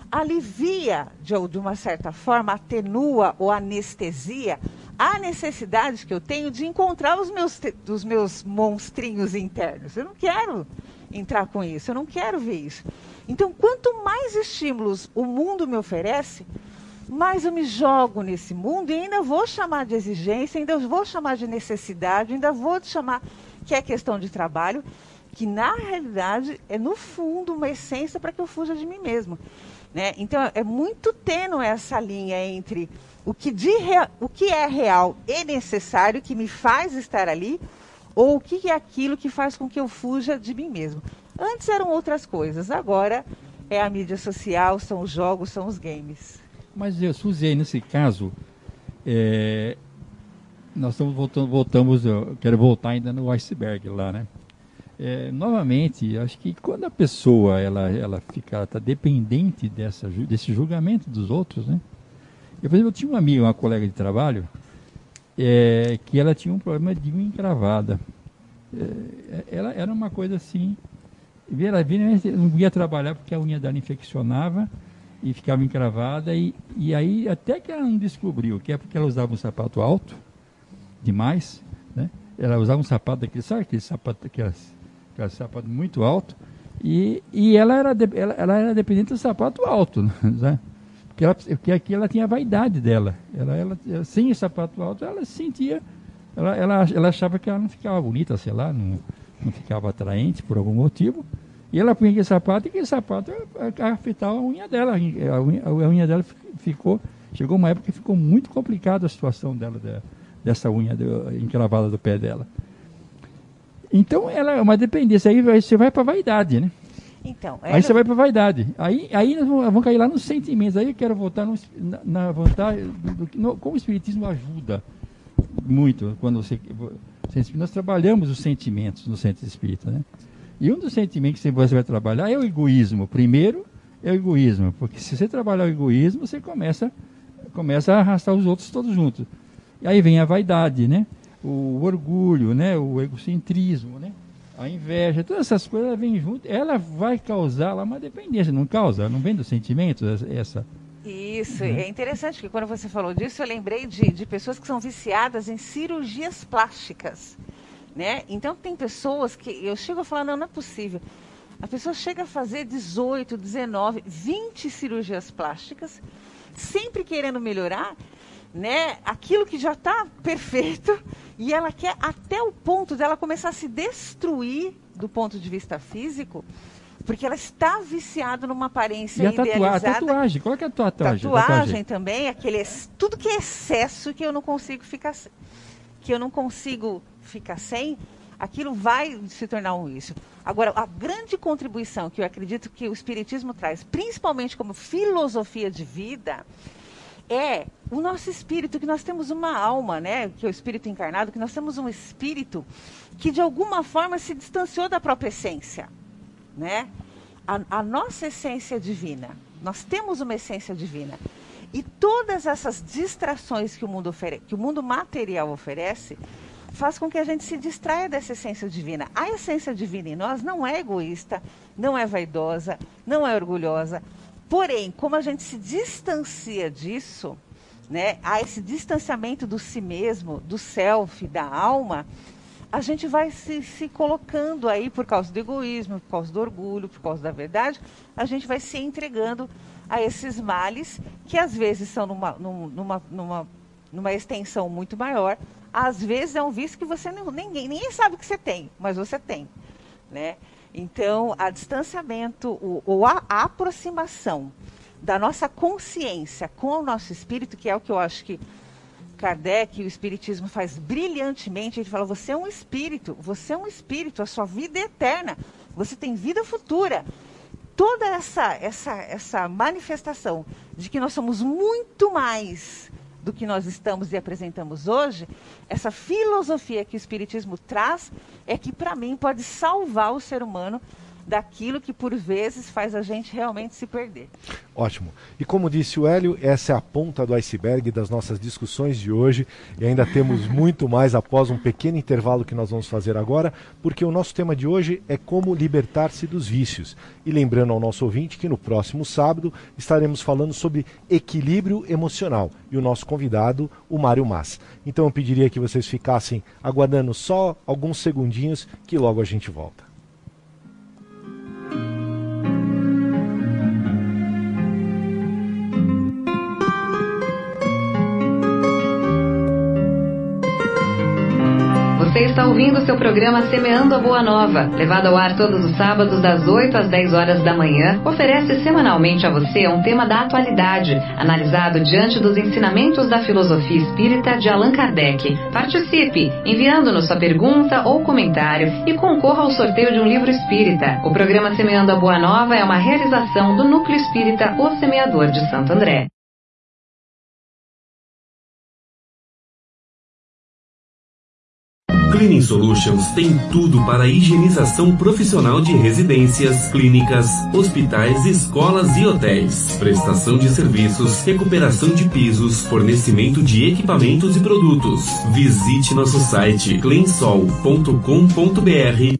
alivia, de, de uma certa forma, atenua ou anestesia a necessidade que eu tenho de encontrar os meus, os meus monstrinhos internos. Eu não quero entrar com isso, eu não quero ver isso. Então, quanto mais estímulos o mundo me oferece, mais eu me jogo nesse mundo e ainda vou chamar de exigência, ainda vou chamar de necessidade, ainda vou chamar que é questão de trabalho, que na realidade é no fundo uma essência para que eu fuja de mim mesmo. Né? Então é muito tênue essa linha entre o que, de rea- o que é real e necessário, que me faz estar ali, ou o que é aquilo que faz com que eu fuja de mim mesmo. Antes eram outras coisas, agora é a mídia social, são os jogos, são os games. Mas, eu, Suzy, nesse caso, é, nós estamos voltando, voltamos, eu quero voltar ainda no iceberg lá, né? É, novamente, acho que quando a pessoa ela, ela fica tá dependente dessa, desse julgamento dos outros, né? Eu, por exemplo, eu tinha uma amiga, uma colega de trabalho, é, que ela tinha um problema de unha encravada. É, ela era uma coisa assim, ela não ia trabalhar porque a unha dela infeccionava e ficava encravada, e, e aí até que ela não descobriu que é porque ela usava um sapato alto demais, né? Ela usava um sapato daquele, sabe aquele sapato, aquelas, aquele sapato muito alto, e, e ela, era de, ela, ela era dependente do sapato alto, né? Porque, ela, porque aqui ela tinha a vaidade dela, ela, ela, ela, sem o sapato alto ela se sentia, ela, ela, ela achava que ela não ficava bonita, sei lá, não, não ficava atraente por algum motivo. E ela punha aquele sapato, e aquele sapato afetava a unha dela. A unha, a unha dela ficou... Chegou uma época que ficou muito complicada a situação dela, da, dessa unha do, encravada do pé dela. Então, ela é uma dependência. Aí você vai para a vaidade, né? Então, aí você vai para a vaidade. Aí, aí nós vamos, vamos cair lá nos sentimentos. Aí eu quero voltar no, na, na vantagem... Do, do, no, como o Espiritismo ajuda muito. Quando você, nós trabalhamos os sentimentos no Centro Espírita, né? E um dos sentimentos que você vai trabalhar é o egoísmo. Primeiro é o egoísmo, porque se você trabalhar o egoísmo, você começa, começa a arrastar os outros todos juntos. E aí vem a vaidade, né? O orgulho, né? O egocentrismo, né? A inveja, todas essas coisas vêm junto. Ela vai causar lá uma dependência, não causa? Não vem dos sentimentos essa? Isso, Uhum. É interessante que quando você falou disso, eu lembrei de, de pessoas que são viciadas em cirurgias plásticas. Né? Então tem pessoas que eu chego a falar, não, não é possível. A pessoa chega a fazer dezoito, dezenove, vinte cirurgias plásticas, sempre querendo melhorar, né? Aquilo que já está perfeito, e ela quer até o ponto dela começar a se destruir do ponto de vista físico, porque ela está viciada numa aparência e a tatuagem, idealizada. A tatuagem, qual que é a tatuagem? Tatuagem, tatuagem também, aquele, tudo que é excesso que eu não consigo ficar que eu não consigo ficar sem, aquilo vai se tornar um vício. Agora, a grande contribuição que eu acredito que o Espiritismo traz, principalmente como filosofia de vida, é o nosso espírito, que nós temos uma alma, né, que é o espírito encarnado, que nós temos um espírito que de alguma forma se distanciou da própria essência, né? A, a nossa essência é divina. Nós temos uma essência divina. E todas essas distrações que o mundo ofere- que o mundo material oferece, faz com que a gente se distraia dessa essência divina. A essência divina em nós não é egoísta, não é vaidosa, não é orgulhosa. Porém, como a gente se distancia disso, né, há esse distanciamento do si mesmo, do self, da alma, a gente vai se, se colocando aí por causa do egoísmo, por causa do orgulho, por causa da verdade, a gente vai se entregando a esses males que às vezes são numa, numa, numa, numa extensão muito maior, às vezes é um vício que você não, ninguém, ninguém sabe que você tem, mas você tem, né? Então, a distanciamento, o, ou a, a aproximação da nossa consciência com o nosso espírito, que é o que eu acho que Kardec e o Espiritismo faz brilhantemente, ele fala, você é um espírito, você é um espírito, a sua vida é eterna, você tem vida futura. Toda essa, essa, essa manifestação de que nós somos muito mais do que nós estamos e apresentamos hoje, essa filosofia que o Espiritismo traz é que, para mim, pode salvar o ser humano daquilo que por vezes faz a gente realmente se perder. Ótimo. E como disse o Hélio, essa é a ponta do iceberg das nossas discussões de hoje e ainda temos muito mais após um pequeno intervalo que nós vamos fazer agora, porque o nosso tema de hoje é como libertar-se dos vícios. E lembrando ao nosso ouvinte que no próximo sábado estaremos falando sobre equilíbrio emocional e o nosso convidado, o Mário Mas. Então eu pediria que vocês ficassem aguardando só alguns segundinhos que logo a gente volta. Você está ouvindo o seu programa Semeando a Boa Nova, levado ao ar todos os sábados das oito às dez horas da manhã, oferece semanalmente a você um tema da atualidade, analisado diante dos ensinamentos da filosofia espírita de Allan Kardec. Participe, enviando-nos sua pergunta ou comentário e concorra ao sorteio de um livro espírita. O programa Semeando a Boa Nova é uma realização do Núcleo Espírita O Semeador de Santo André. Cleaning Solutions tem tudo para a higienização profissional de residências, clínicas, hospitais, escolas e hotéis. Prestação de serviços, recuperação de pisos, fornecimento de equipamentos e produtos. Visite nosso site cleansol ponto com ponto br.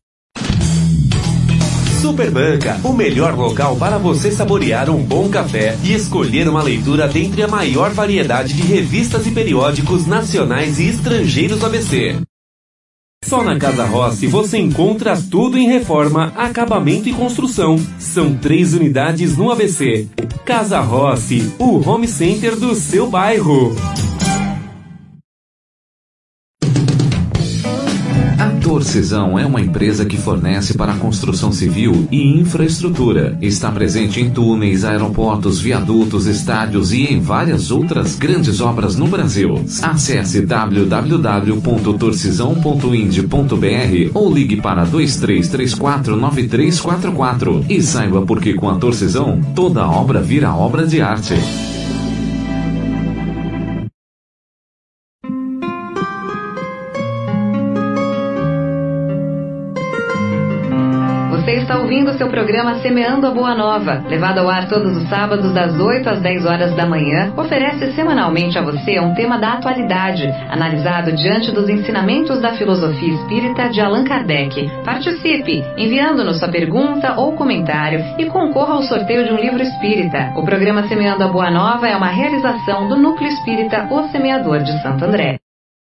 Superbanca, o melhor local para você saborear um bom café e escolher uma leitura dentre a maior variedade de revistas e periódicos nacionais e estrangeiros do A B C. Só na Casa Rossi você encontra tudo em reforma, acabamento e construção. São três unidades no A B C. Casa Rossi, o home center do seu bairro. A Torcisão é uma empresa que fornece para a construção civil e infraestrutura. Está presente em túneis, aeroportos, viadutos, estádios e em várias outras grandes obras no Brasil. Acesse w w w ponto torcisão ponto ind ponto b r ou ligue para dois três três quatro nove três quatro quatro e saiba por que com a Torcisão toda obra vira obra de arte. Você está ouvindo o seu programa Semeando a Boa Nova, levado ao ar todos os sábados das oito às dez horas da manhã, oferece semanalmente a você um tema da atualidade, analisado diante dos ensinamentos da filosofia espírita de Allan Kardec. Participe, enviando-nos sua pergunta ou comentário e concorra ao sorteio de um livro espírita. O programa Semeando a Boa Nova é uma realização do Núcleo Espírita O Semeador de Santo André.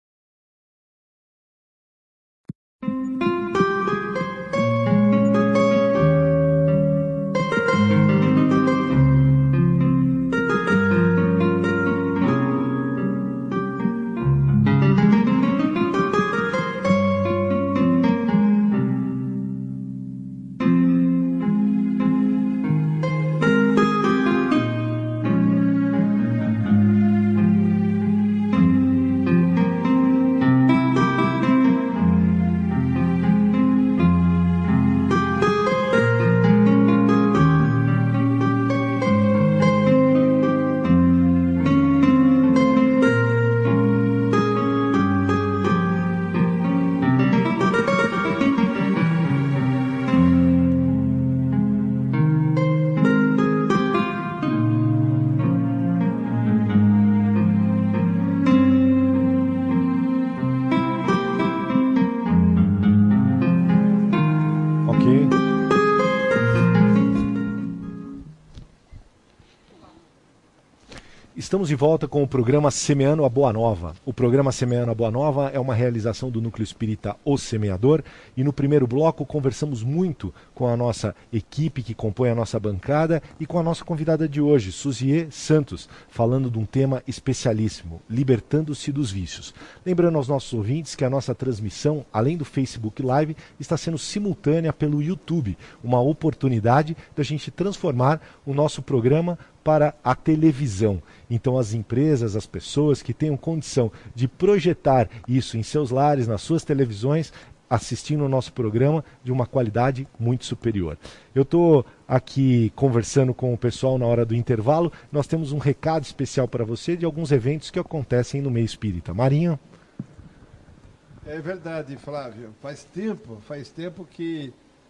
Estamos de volta com o programa Semeando a Boa Nova. O programa Semeando a Boa Nova é uma realização do Núcleo Espírita O Semeador e no primeiro bloco conversamos muito com a nossa equipe que compõe a nossa bancada e com a nossa convidada de hoje, Suziê Santos, falando de um tema especialíssimo, libertando-se dos vícios. Lembrando aos nossos ouvintes que a nossa transmissão, além do Facebook Live, está sendo simultânea pelo YouTube, uma oportunidade da gente transformar o nosso programa para a televisão. Então as empresas, as pessoas que tenham condição de projetar isso em seus lares, nas suas televisões, assistindo o nosso programa de uma qualidade muito superior. Eu estou aqui conversando com o pessoal na hora do intervalo. Nós temos um recado especial para você de alguns eventos que acontecem no meio espírita. Marinho? É verdade, Flávio. Faz tempo, faz tempo que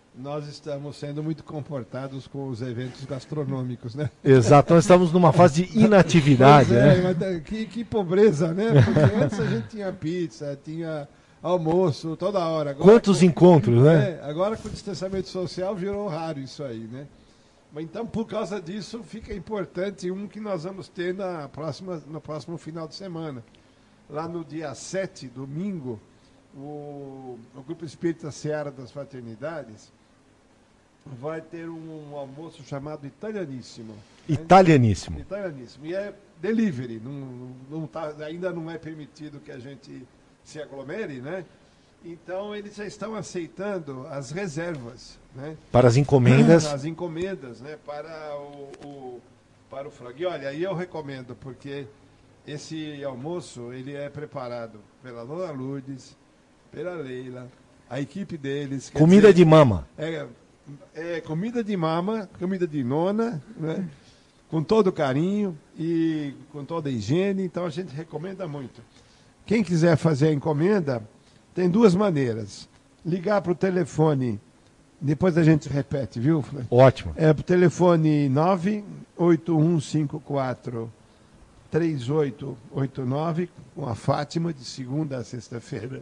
nós estamos sendo muito comportados com os eventos gastronômicos, né? Exato, nós estamos numa fase de inatividade, é, né? Mas que, que pobreza, né? Porque antes a gente tinha pizza, tinha almoço toda hora. Agora, Quantos com, encontros, né? É, agora com o distanciamento social virou raro isso aí, né? Mas então, por causa disso, fica importante um que nós vamos ter na próxima, no próximo final de semana. Lá no dia sete, domingo, o, o Grupo Espírita Seara das Fraternidades vai ter um, um almoço chamado Italianíssimo. Italianíssimo. Né? Italianíssimo. E é delivery. Não, não tá, ainda não é permitido que a gente se aglomere, né? Então, eles já estão aceitando as reservas, né? Para as encomendas. As encomendas, né? Para o, o, para o frango. E olha, aí eu recomendo, porque esse almoço, ele é preparado pela Dona Lourdes, pela Leila, a equipe deles. Comida dizer, de mama. É, é comida de mama, comida de nona, né? Com todo carinho e com toda a higiene, então a gente recomenda muito. Quem quiser fazer a encomenda, tem duas maneiras. Ligar para o telefone, depois a gente repete, viu? Ótimo. É para o telefone nove oito um cinco quatro três oito oito nove, com a Fátima, de segunda a sexta-feira.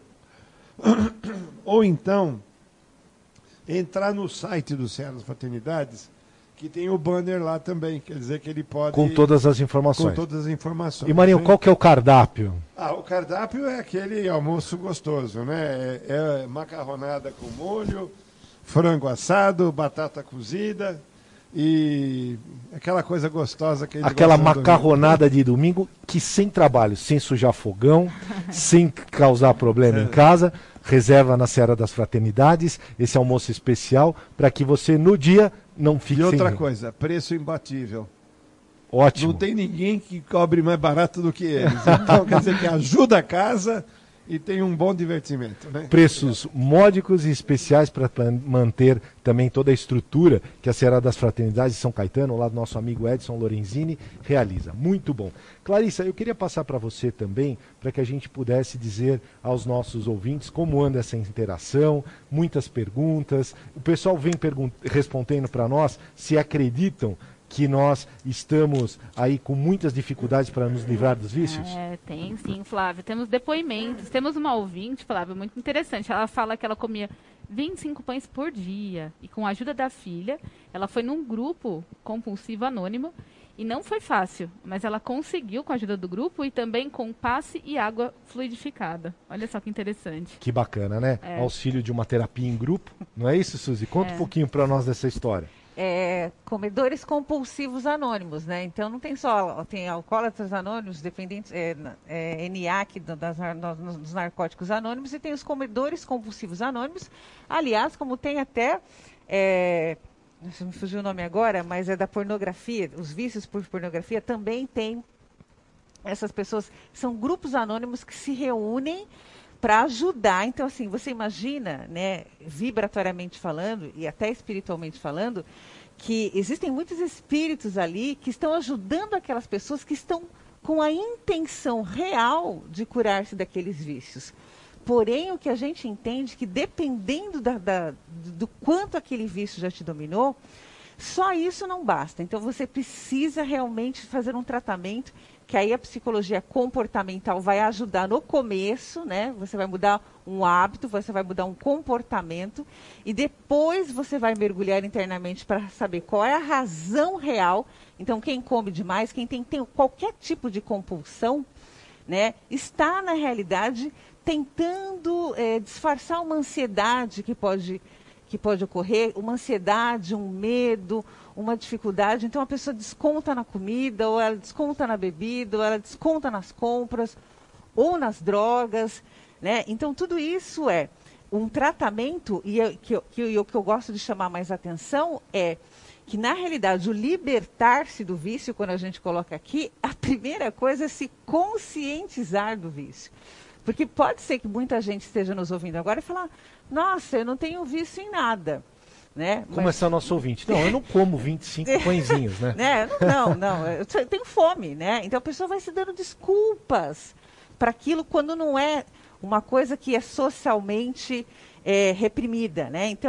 Ou então, entrar no site do Seara das Fraternidades, que tem o banner lá também, quer dizer que ele pode... Com todas as informações. Com todas as informações. E, Marinho, né? qual que é o cardápio? Ah, o cardápio é aquele almoço gostoso, né? É, é macarronada com molho, frango assado, batata cozida e aquela coisa gostosa que eles Aquela gostam do macarronada de domingo, que sem trabalho, sem sujar fogão, sem causar problema em casa, reserva na Seara das Fraternidades, esse almoço especial, para que você no dia não fique E sem outra nem. coisa, preço imbatível. Ótimo. Não tem ninguém que cobre mais barato do que eles. Então, quer dizer que ajuda a casa e tem um bom divertimento, né? Preços módicos e especiais para manter também toda a estrutura que a Seara das Fraternidades de São Caetano, lá do nosso amigo Edson Lorenzini, realiza. Muito bom. Clarissa, eu queria passar para você também, para que a gente pudesse dizer aos nossos ouvintes como anda essa interação, muitas perguntas. O pessoal vem respondendo para nós se acreditam que nós estamos aí com muitas dificuldades para nos livrar dos vícios? É, tem sim, Flávio. Temos depoimentos. Temos uma ouvinte, Flávio, muito interessante. Ela fala que ela comia vinte e cinco pães por dia. E com a ajuda da filha, ela foi num grupo compulsivo anônimo. E não foi fácil, mas ela conseguiu com a ajuda do grupo e também com passe e água fluidificada. Olha só que interessante. Que bacana, né? É. Auxílio de uma terapia em grupo. Não é isso, Suzy? Conta É. um pouquinho para nós dessa história. É, comedores compulsivos anônimos, né? Então não tem só, tem alcoólatras anônimos, dependentes, é, é, N A C das, dos narcóticos anônimos, e tem os comedores compulsivos anônimos. Aliás, como tem até, é, me fugiu o nome agora, mas é da pornografia, os vícios por pornografia também tem essas pessoas, são grupos anônimos que se reúnem para ajudar. Então, assim, você imagina, né, vibratoriamente falando e até espiritualmente falando, que existem muitos espíritos ali que estão ajudando aquelas pessoas que estão com a intenção real de curar-se daqueles vícios. Porém, o que a gente entende é que dependendo da, da, do quanto aquele vício já te dominou, só isso não basta. Então, você precisa realmente fazer um tratamento, que aí a psicologia comportamental vai ajudar no começo, né? Você vai mudar um hábito, você vai mudar um comportamento, e depois você vai mergulhar internamente para saber qual é a razão real. Então, quem come demais, quem tem, tem qualquer tipo de compulsão, né, está, na realidade, tentando é, disfarçar uma ansiedade que pode, que pode ocorrer, uma ansiedade, um medo, uma dificuldade. Então a pessoa desconta na comida, ou ela desconta na bebida, ou ela desconta nas compras, ou nas drogas, né? Então tudo isso é um tratamento, e eu, que, que, o que eu gosto de chamar mais atenção é que, na realidade, o libertar-se do vício, quando a gente coloca aqui, a primeira coisa é se conscientizar do vício. Porque pode ser que muita gente esteja nos ouvindo agora e falar, nossa, eu não tenho vício em nada. Né? Como Mas... é o nosso ouvinte? Não, eu não como vinte e cinco pãezinhos, né? né? Não, não, eu tenho fome, né? Então a pessoa vai se dando desculpas para aquilo quando não é uma coisa que é socialmente é, reprimida, né? Então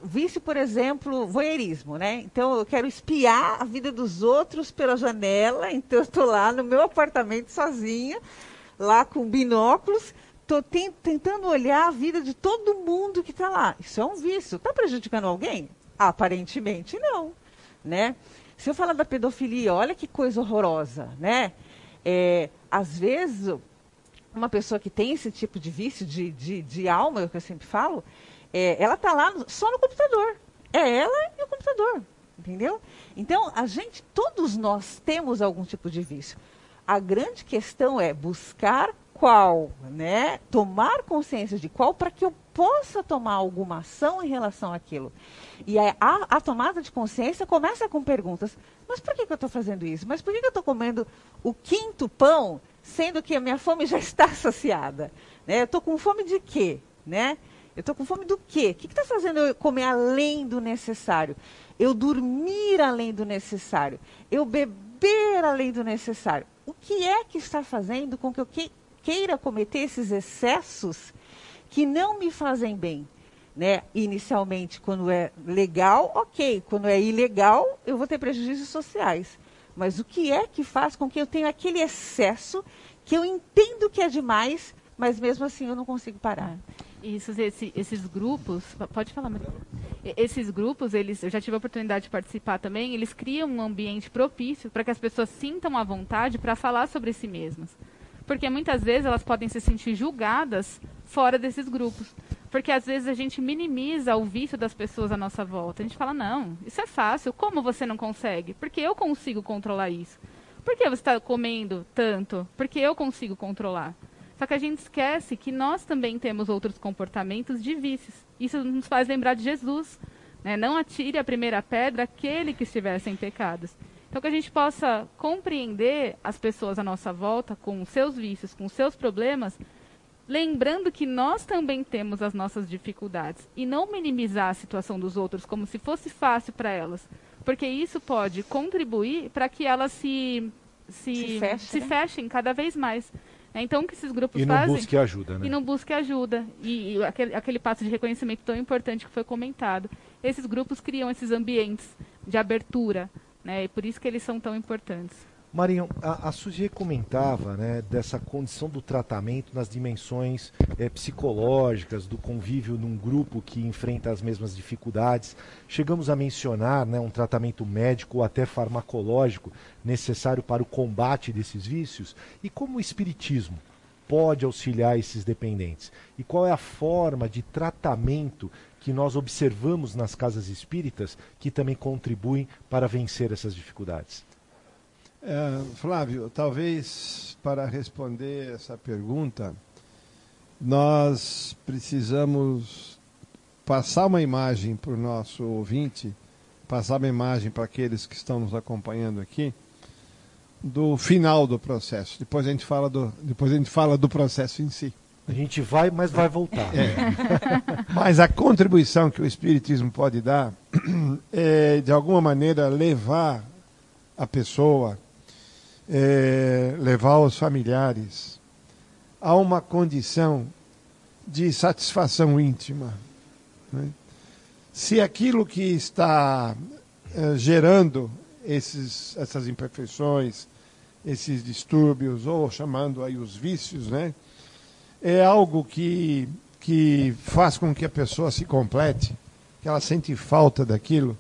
vício, por exemplo, voyeurismo, né? Então, eu quero espiar a vida dos outros pela janela, então eu estou lá no meu apartamento sozinha, lá com binóculos, estou tentando olhar a vida de todo mundo que está lá. Isso é um vício. Está prejudicando alguém? Aparentemente não, né? Se eu falar da pedofilia, olha que coisa horrorosa, né? É, às vezes, uma pessoa que tem esse tipo de vício, de, de, de alma, é o que eu sempre falo, é, ela está lá no, só no computador. É ela e o computador, entendeu? Então, a gente, todos nós temos algum tipo de vício. A grande questão é buscar qual, né? Tomar consciência de qual para que eu possa tomar alguma ação em relação àquilo. E a, a, a tomada de consciência começa com perguntas. Mas por que, que eu estou fazendo isso? Mas por que, que eu estou comendo o quinto pão, sendo que a minha fome já está saciada? Né? Eu estou com fome de quê? Né? Eu estou com fome do quê? O que está fazendo eu comer além do necessário? Eu dormir além do necessário? Eu beber além do necessário? O que é que está fazendo com que eu que, queira cometer esses excessos que não me fazem bem? Né? Inicialmente, quando é legal, ok. Quando é ilegal, eu vou ter prejuízos sociais. Mas o que é que faz com que eu tenha aquele excesso que eu entendo que é demais, mas mesmo assim eu não consigo parar? Isso, esse, esses grupos, pode falar, Maria. Esses grupos, eles, eu já tive a oportunidade de participar também, eles criam um ambiente propício para que as pessoas sintam a vontade para falar sobre si mesmas. Porque muitas vezes elas podem se sentir julgadas fora desses grupos. Porque às vezes a gente minimiza o vício das pessoas à nossa volta. A gente fala, não, isso é fácil, como você não consegue? Porque eu consigo controlar isso. Por que você está comendo tanto? Porque eu consigo controlar. Só que a gente esquece que nós também temos outros comportamentos de vícios. Isso nos faz lembrar de Jesus. Né? Não atire a primeira pedra aquele que estiver sem pecados. Então, que a gente possa compreender as pessoas à nossa volta com os seus vícios, com os seus problemas, lembrando que nós também temos as nossas dificuldades. E não minimizar a situação dos outros como se fosse fácil para elas. Porque isso pode contribuir para que elas se, se, se, fecha, se né? fechem cada vez mais. Então, o que esses grupos e não fazem... busque ajuda, né? E não busque ajuda. E, e aquele, aquele passo de reconhecimento tão importante que foi comentado. Esses grupos criam esses ambientes de abertura, né? E por isso que eles são tão importantes. Marinho, a, a Suzy comentava, né, dessa condição do tratamento nas dimensões é, psicológicas, do convívio num grupo que enfrenta as mesmas dificuldades. Chegamos a mencionar, né, um tratamento médico ou até farmacológico necessário para o combate desses vícios. E como o espiritismo pode auxiliar esses dependentes? E qual é a forma de tratamento que nós observamos nas casas espíritas que também contribuem para vencer essas dificuldades? É, Flávio, talvez para responder essa pergunta, nós precisamos passar uma imagem para o nosso ouvinte, passar uma imagem para aqueles que estão nos acompanhando aqui, do final do processo. Depois a gente fala do, depois a gente fala do processo em si. A gente vai, mas vai voltar. É. Mas a contribuição que o Espiritismo pode dar é, de alguma maneira, levar a pessoa, é, levar os familiares a uma condição de satisfação íntima. Né? Se aquilo que está é, gerando esses, essas imperfeições, esses distúrbios, ou chamando aí os vícios, né? É algo que, que faz com que a pessoa se complete, que ela sente falta daquilo.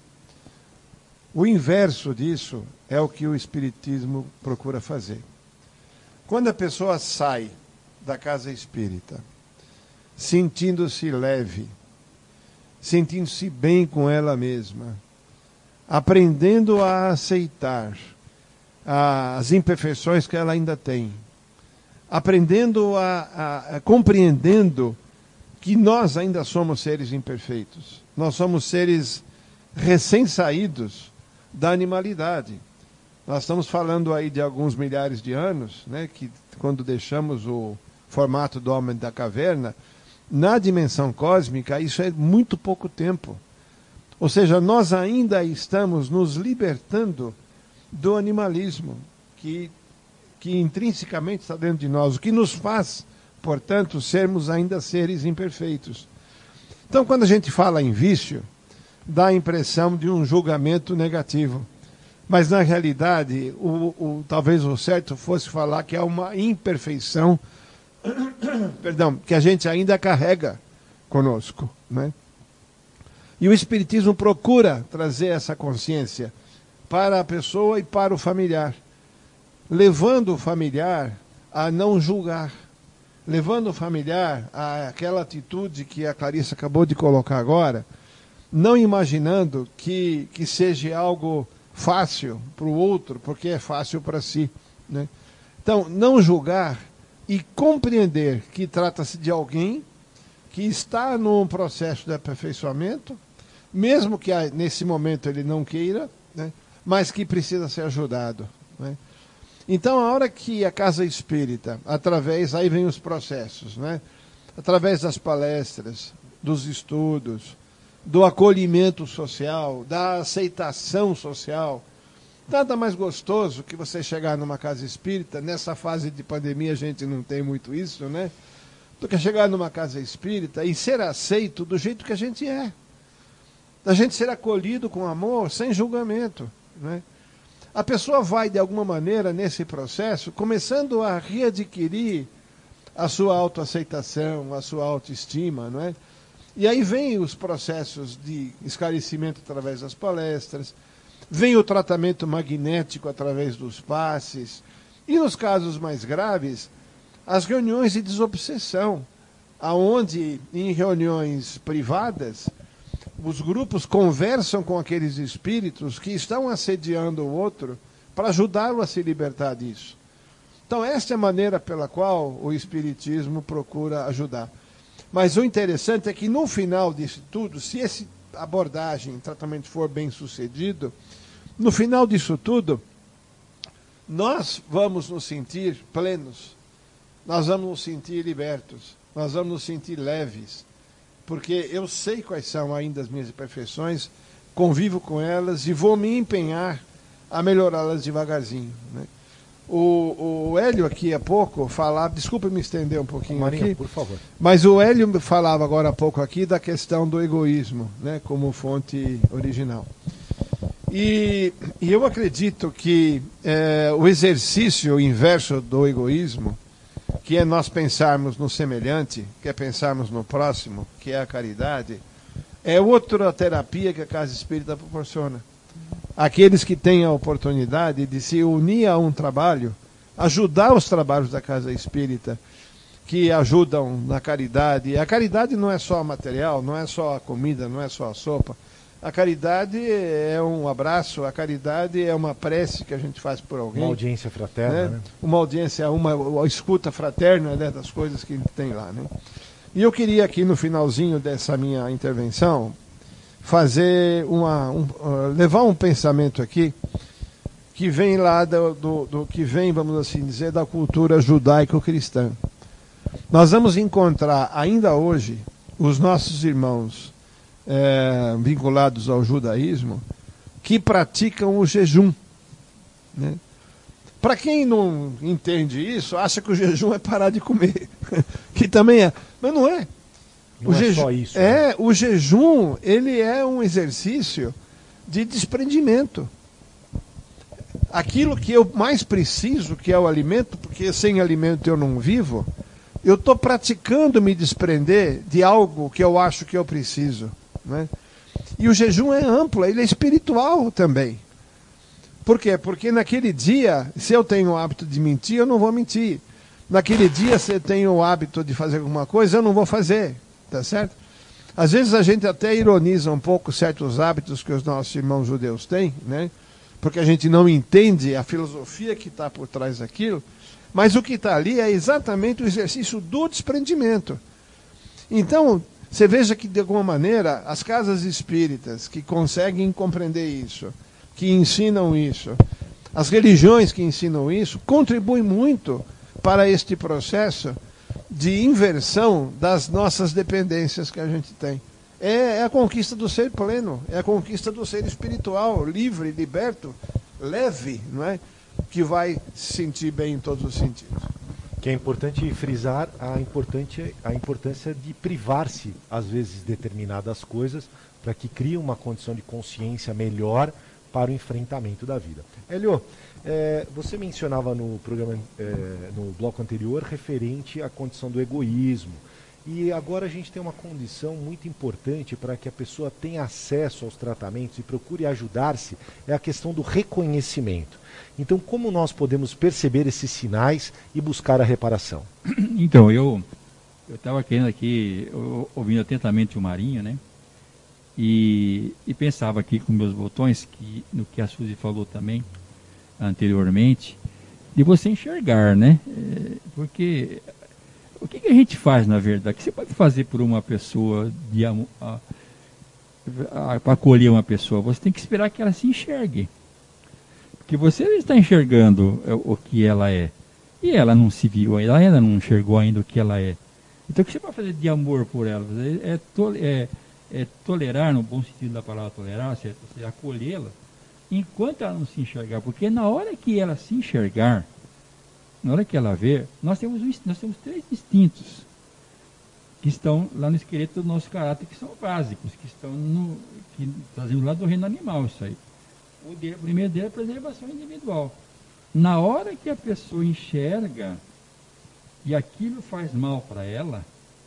O inverso disso é o que o Espiritismo procura fazer. Quando a pessoa sai da casa espírita, sentindo-se leve, sentindo-se bem com ela mesma, aprendendo a aceitar as imperfeições que ela ainda tem, aprendendo a, a, a compreendendo que nós ainda somos seres imperfeitos. Nós somos seres recém-saídos da animalidade. Nós estamos falando aí de alguns milhares de anos, né, que quando deixamos o formato do homem da caverna, na dimensão cósmica, isso é muito pouco tempo. Ou seja, nós ainda estamos nos libertando do animalismo, que, que intrinsecamente está dentro de nós, o que nos faz, portanto, sermos ainda seres imperfeitos. Então, quando a gente fala em vício, dá a impressão de um julgamento negativo. Mas, na realidade, o, o, talvez o certo fosse falar que é uma imperfeição perdão, que a gente ainda carrega conosco, né? E o Espiritismo procura trazer essa consciência para a pessoa e para o familiar, levando o familiar a não julgar, levando o familiar àquela atitude que a Clarissa acabou de colocar agora, não imaginando que, que seja algo fácil para o outro, porque é fácil para si, né? Então, não julgar e compreender que trata-se de alguém que está num processo de aperfeiçoamento, mesmo que nesse momento ele não queira, né, mas que precisa ser ajudado, né? Então, a hora que a Casa Espírita, através, aí vem os processos, né, através das palestras, dos estudos, do acolhimento social, da aceitação social, nada mais gostoso que você chegar numa casa espírita, nessa fase de pandemia a gente não tem muito isso, né? Do que chegar numa casa espírita e ser aceito do jeito que a gente é. A gente ser acolhido com amor, sem julgamento, né? A pessoa vai, de alguma maneira, nesse processo, começando a readquirir a sua autoaceitação, a sua autoestima, não é? E aí vem os processos de esclarecimento através das palestras, vem o tratamento magnético através dos passes, e nos casos mais graves, as reuniões de desobsessão, aonde em reuniões privadas, os grupos conversam com aqueles espíritos que estão assediando o outro para ajudá-lo a se libertar disso. Então, esta é a maneira pela qual o Espiritismo procura ajudar. Mas o interessante é que no final disso tudo, se essa abordagem, tratamento for bem sucedido, no final disso tudo, nós vamos nos sentir plenos, nós vamos nos sentir libertos, nós vamos nos sentir leves, porque eu sei quais são ainda as minhas imperfeições, convivo com elas e vou me empenhar a melhorá-las devagarzinho, né? O, o Hélio aqui há pouco falava, desculpa me estender um pouquinho Marinho, aqui, por favor. Mas o Hélio falava agora há pouco aqui da questão do egoísmo, né, como fonte original. E, e eu acredito que é, o exercício inverso do egoísmo, que é nós pensarmos no semelhante, que é pensarmos no próximo, que é a caridade, é outra terapia que a Casa Espírita proporciona. Aqueles que têm a oportunidade de se unir a um trabalho, ajudar os trabalhos da Casa Espírita, que ajudam na caridade. A caridade não é só material, não é só a comida, não é só a sopa. A caridade é um abraço, a caridade é uma prece que a gente faz por alguém. Uma audiência fraterna, né? né? Uma audiência, uma, uma escuta fraterna, né, das coisas que tem lá, né? E eu queria aqui no finalzinho dessa minha intervenção fazer uma, um, uh, levar um pensamento aqui que vem lá do, do, do que vem, vamos assim dizer, da cultura judaico-cristã. Nós vamos encontrar ainda hoje os nossos irmãos é, vinculados ao judaísmo que praticam o jejum, né? Para quem não entende isso, acha que o jejum é parar de comer, que também é, mas não é. Não o é jejum, só isso. É, né? o jejum, ele é um exercício de desprendimento. Aquilo que eu mais preciso, que é o alimento, porque sem alimento eu não vivo, eu estou praticando me desprender de algo que eu acho que eu preciso, né? E o jejum é amplo, ele é espiritual também. Por quê? Porque naquele dia, se eu tenho o hábito de mentir, eu não vou mentir. Naquele dia, se eu tenho o hábito de fazer alguma coisa, eu não vou fazer. Tá certo? Às vezes a gente até ironiza um pouco certos hábitos que os nossos irmãos judeus têm, né? Porque a gente não entende a filosofia que está por trás daquilo, mas o que está ali é exatamente o exercício do desprendimento. Então, você veja que, de alguma maneira, as casas espíritas que conseguem compreender isso, que ensinam isso, as religiões que ensinam isso, contribuem muito para este processo de inversão das nossas dependências que a gente tem. É, é a conquista do ser pleno, é a conquista do ser espiritual, livre, liberto, leve, não é? Que vai se sentir bem em todos os sentidos. Que é importante frisar a, importante, a importância de privar-se, às vezes, de determinadas coisas, para que crie uma condição de consciência melhor para o enfrentamento da vida. Hélio, é, você mencionava no programa, é, no bloco anterior, referente à condição do egoísmo. E agora a gente tem uma condição muito importante para que a pessoa tenha acesso aos tratamentos e procure ajudar-se, é a questão do reconhecimento. Então, como nós podemos perceber esses sinais e buscar a reparação? Então, eu eu estava querendo aqui, eu, ouvindo atentamente o Marinho, né? E, e pensava aqui com meus botões, que, no que a Suzy falou também anteriormente, de você enxergar, né? É, porque o que, que a gente faz, na verdade? O que você pode fazer por uma pessoa, para acolher uma pessoa? Você tem que esperar que ela se enxergue. Porque você está enxergando o que ela é. E ela não se viu, ela ainda não enxergou ainda o que ela é. Então o que você pode fazer de amor por ela? É, to, é, é tolerar, no bom sentido da palavra tolerar, ou seja, acolhê-la, enquanto ela não se enxergar. Porque na hora que ela se enxergar, na hora que ela ver, nós temos, nós temos três instintos que estão lá no esqueleto do nosso caráter, que são básicos, que estão no, que trazemos lá do reino animal, isso aí. O, dele, o primeiro dele é a preservação individual. Na hora que a pessoa enxerga e aquilo faz mal para ela,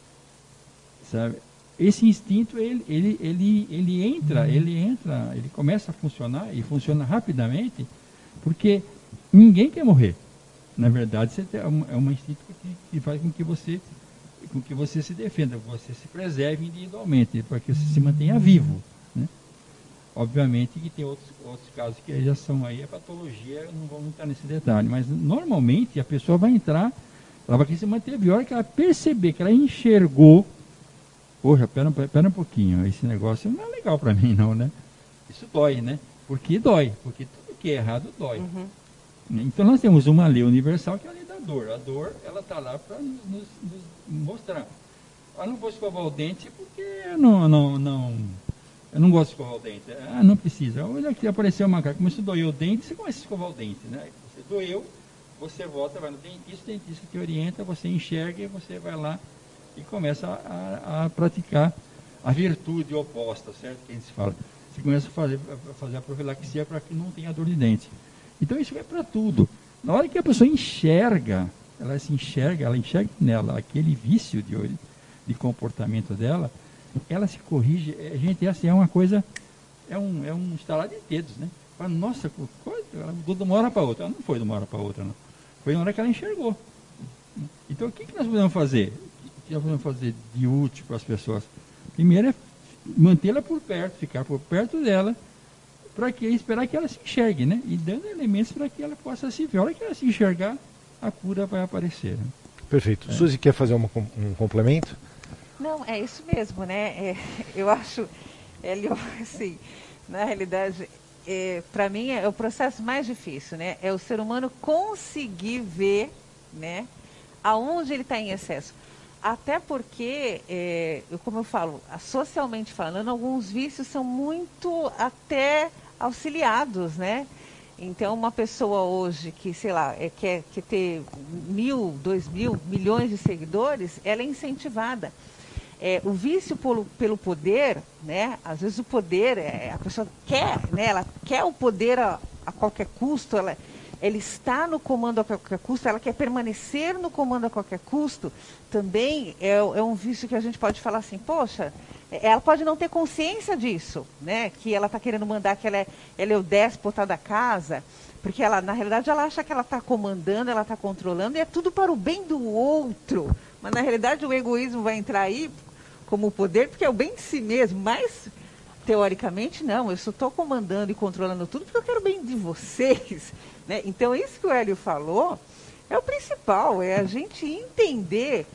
sabe? Esse instinto, ele, ele, ele, ele entra, ele entra, ele começa a funcionar e funciona rapidamente, porque ninguém quer morrer. Na verdade, você tem, é um instinto que, que faz com que você, com que você se defenda, você se preserve individualmente, para que você se mantenha vivo, né? Obviamente que tem outros, outros casos que já são aí a patologia, não vamos entrar nesse detalhe, mas normalmente a pessoa vai entrar, ela vai querer se manter viva. A hora que ela perceber que ela enxergou, poxa, pera, pera um pouquinho, esse negócio não é legal para mim não, né? Isso dói, né? Porque dói, porque tudo que é errado dói. Uhum. Então nós temos uma lei universal que é a lei da dor. A dor, ela está lá para nos, nos, nos mostrar. Eu não vou escovar o dente porque eu não, não, não, eu não gosto de escovar o dente. Ah, não precisa. Olha aqui, apareceu uma cara, começou a doer o dente, você começa a escovar o dente, né? Você doeu, você volta, vai no dentista, o dentista te orienta, você enxerga e você vai lá e começa a, a, a praticar a virtude oposta, certo? Que a gente fala. Você começa a fazer, a fazer a profilaxia para que não tenha dor de dente. Então isso é para tudo. Na hora que a pessoa enxerga, ela se enxerga, ela enxerga nela aquele vício de, de comportamento dela, ela se corrige. A gente, essa é uma coisa, é um, é um estalar de dedos, né? Fala, nossa, coisa, ela mudou de uma hora para outra. Ela não foi de uma hora para outra, não. Foi na hora que ela enxergou. Então o que, que nós podemos fazer? O que nós podemos fazer de útil para as pessoas? Primeiro é mantê-la por perto, ficar por perto dela, para que esperar que ela se enxergue, né? E dando elementos para que ela possa se ver. A hora que ela se enxergar, a cura vai aparecer. Né? Perfeito. É. Suzy, quer fazer uma, um complemento? Não, é isso mesmo, né? É, eu acho, ele, assim, na realidade, é, para mim é o processo mais difícil, né? É o ser humano conseguir ver, né? Aonde ele está em excesso. Até porque, é, eu, como eu falo, socialmente falando, alguns vícios são muito até auxiliados, né? Então, uma pessoa hoje que, sei lá, é, quer, quer ter mil, dois mil, milhões de seguidores, ela é incentivada. É, o vício pelo, pelo poder, né? Às vezes o poder, é, a pessoa quer, né? Ela quer o poder a, a qualquer custo, ela, ela está no comando a qualquer custo, ela quer permanecer no comando a qualquer custo, também é, é um vício que a gente pode falar assim, poxa, ela pode não ter consciência disso, né? Que ela está querendo mandar, que ela é, ela é o déspota da casa, porque ela, na realidade, ela acha que ela está comandando, ela está controlando, e é tudo para o bem do outro. Mas, na realidade, o egoísmo vai entrar aí como poder, porque é o bem de si mesmo, mas, teoricamente, não, eu só estou comandando e controlando tudo porque eu quero o bem de vocês, né? Então, isso que o Hélio falou é o principal, é a gente entender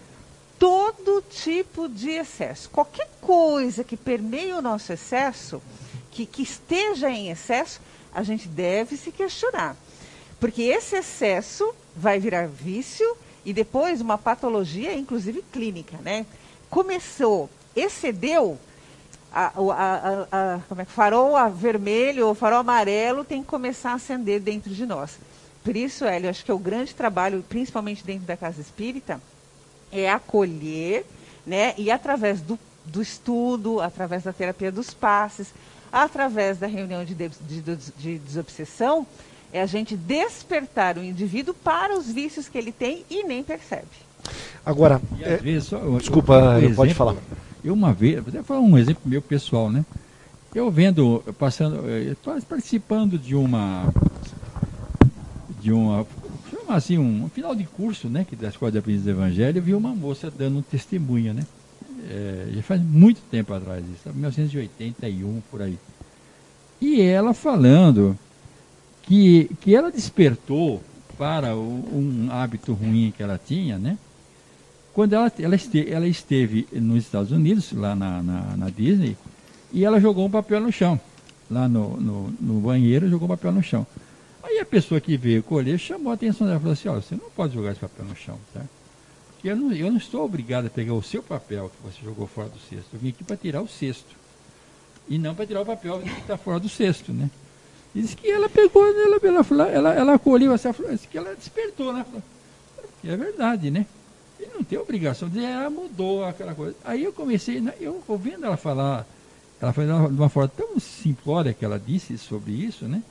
todo tipo de excesso. Qualquer coisa que permeie o nosso excesso, que, que esteja em excesso, a gente deve se questionar. Porque esse excesso vai virar vício e depois uma patologia, inclusive clínica, né? Começou, excedeu, a, a, a, a, como é que farol a vermelho ou farol amarelo tem que começar a acender dentro de nós. Por isso, Hélio, acho que o grande trabalho, principalmente dentro da casa espírita, é acolher, né? E através do, do estudo, através da terapia dos passes, através da reunião de, de, de, de desobsessão, é a gente despertar o indivíduo para os vícios que ele tem e nem percebe. Agora, E, é, às vezes, só, desculpa, um pode exemplo, falar. Eu uma vez, vou até falar um exemplo meu pessoal, né? Eu vendo, passando, eu participando de uma, de uma, chama assim, um, um final de curso, né? Que da Escola de Aprendiz do Evangelho, eu vi uma moça dando um testemunho, né? É, já faz muito tempo atrás, isso, mil novecentos e oitenta e um, por aí. E ela falando que, que ela despertou para o, um hábito ruim que ela tinha, né? Quando ela, ela, este, ela esteve nos Estados Unidos, lá na, na, na Disney, e ela jogou um papel no chão. Lá no, no, no banheiro, jogou um papel no chão. Aí a pessoa que veio colher chamou a atenção dela e falou assim, olha, você não pode jogar esse papel no chão, tá? Porque eu não, eu não estou obrigado a pegar o seu papel que você jogou fora do cesto. Eu vim aqui para tirar o cesto. E não para tirar o papel que está fora do cesto, né? E disse que ela pegou, ela, ela, ela, ela colheu, assim, disse que ela despertou, né? Falou, é verdade, né? E não tem obrigação de dizer, ela mudou aquela coisa. Aí eu comecei, eu ouvindo ela falar, ela foi de uma forma tão simplória que ela disse sobre isso, né?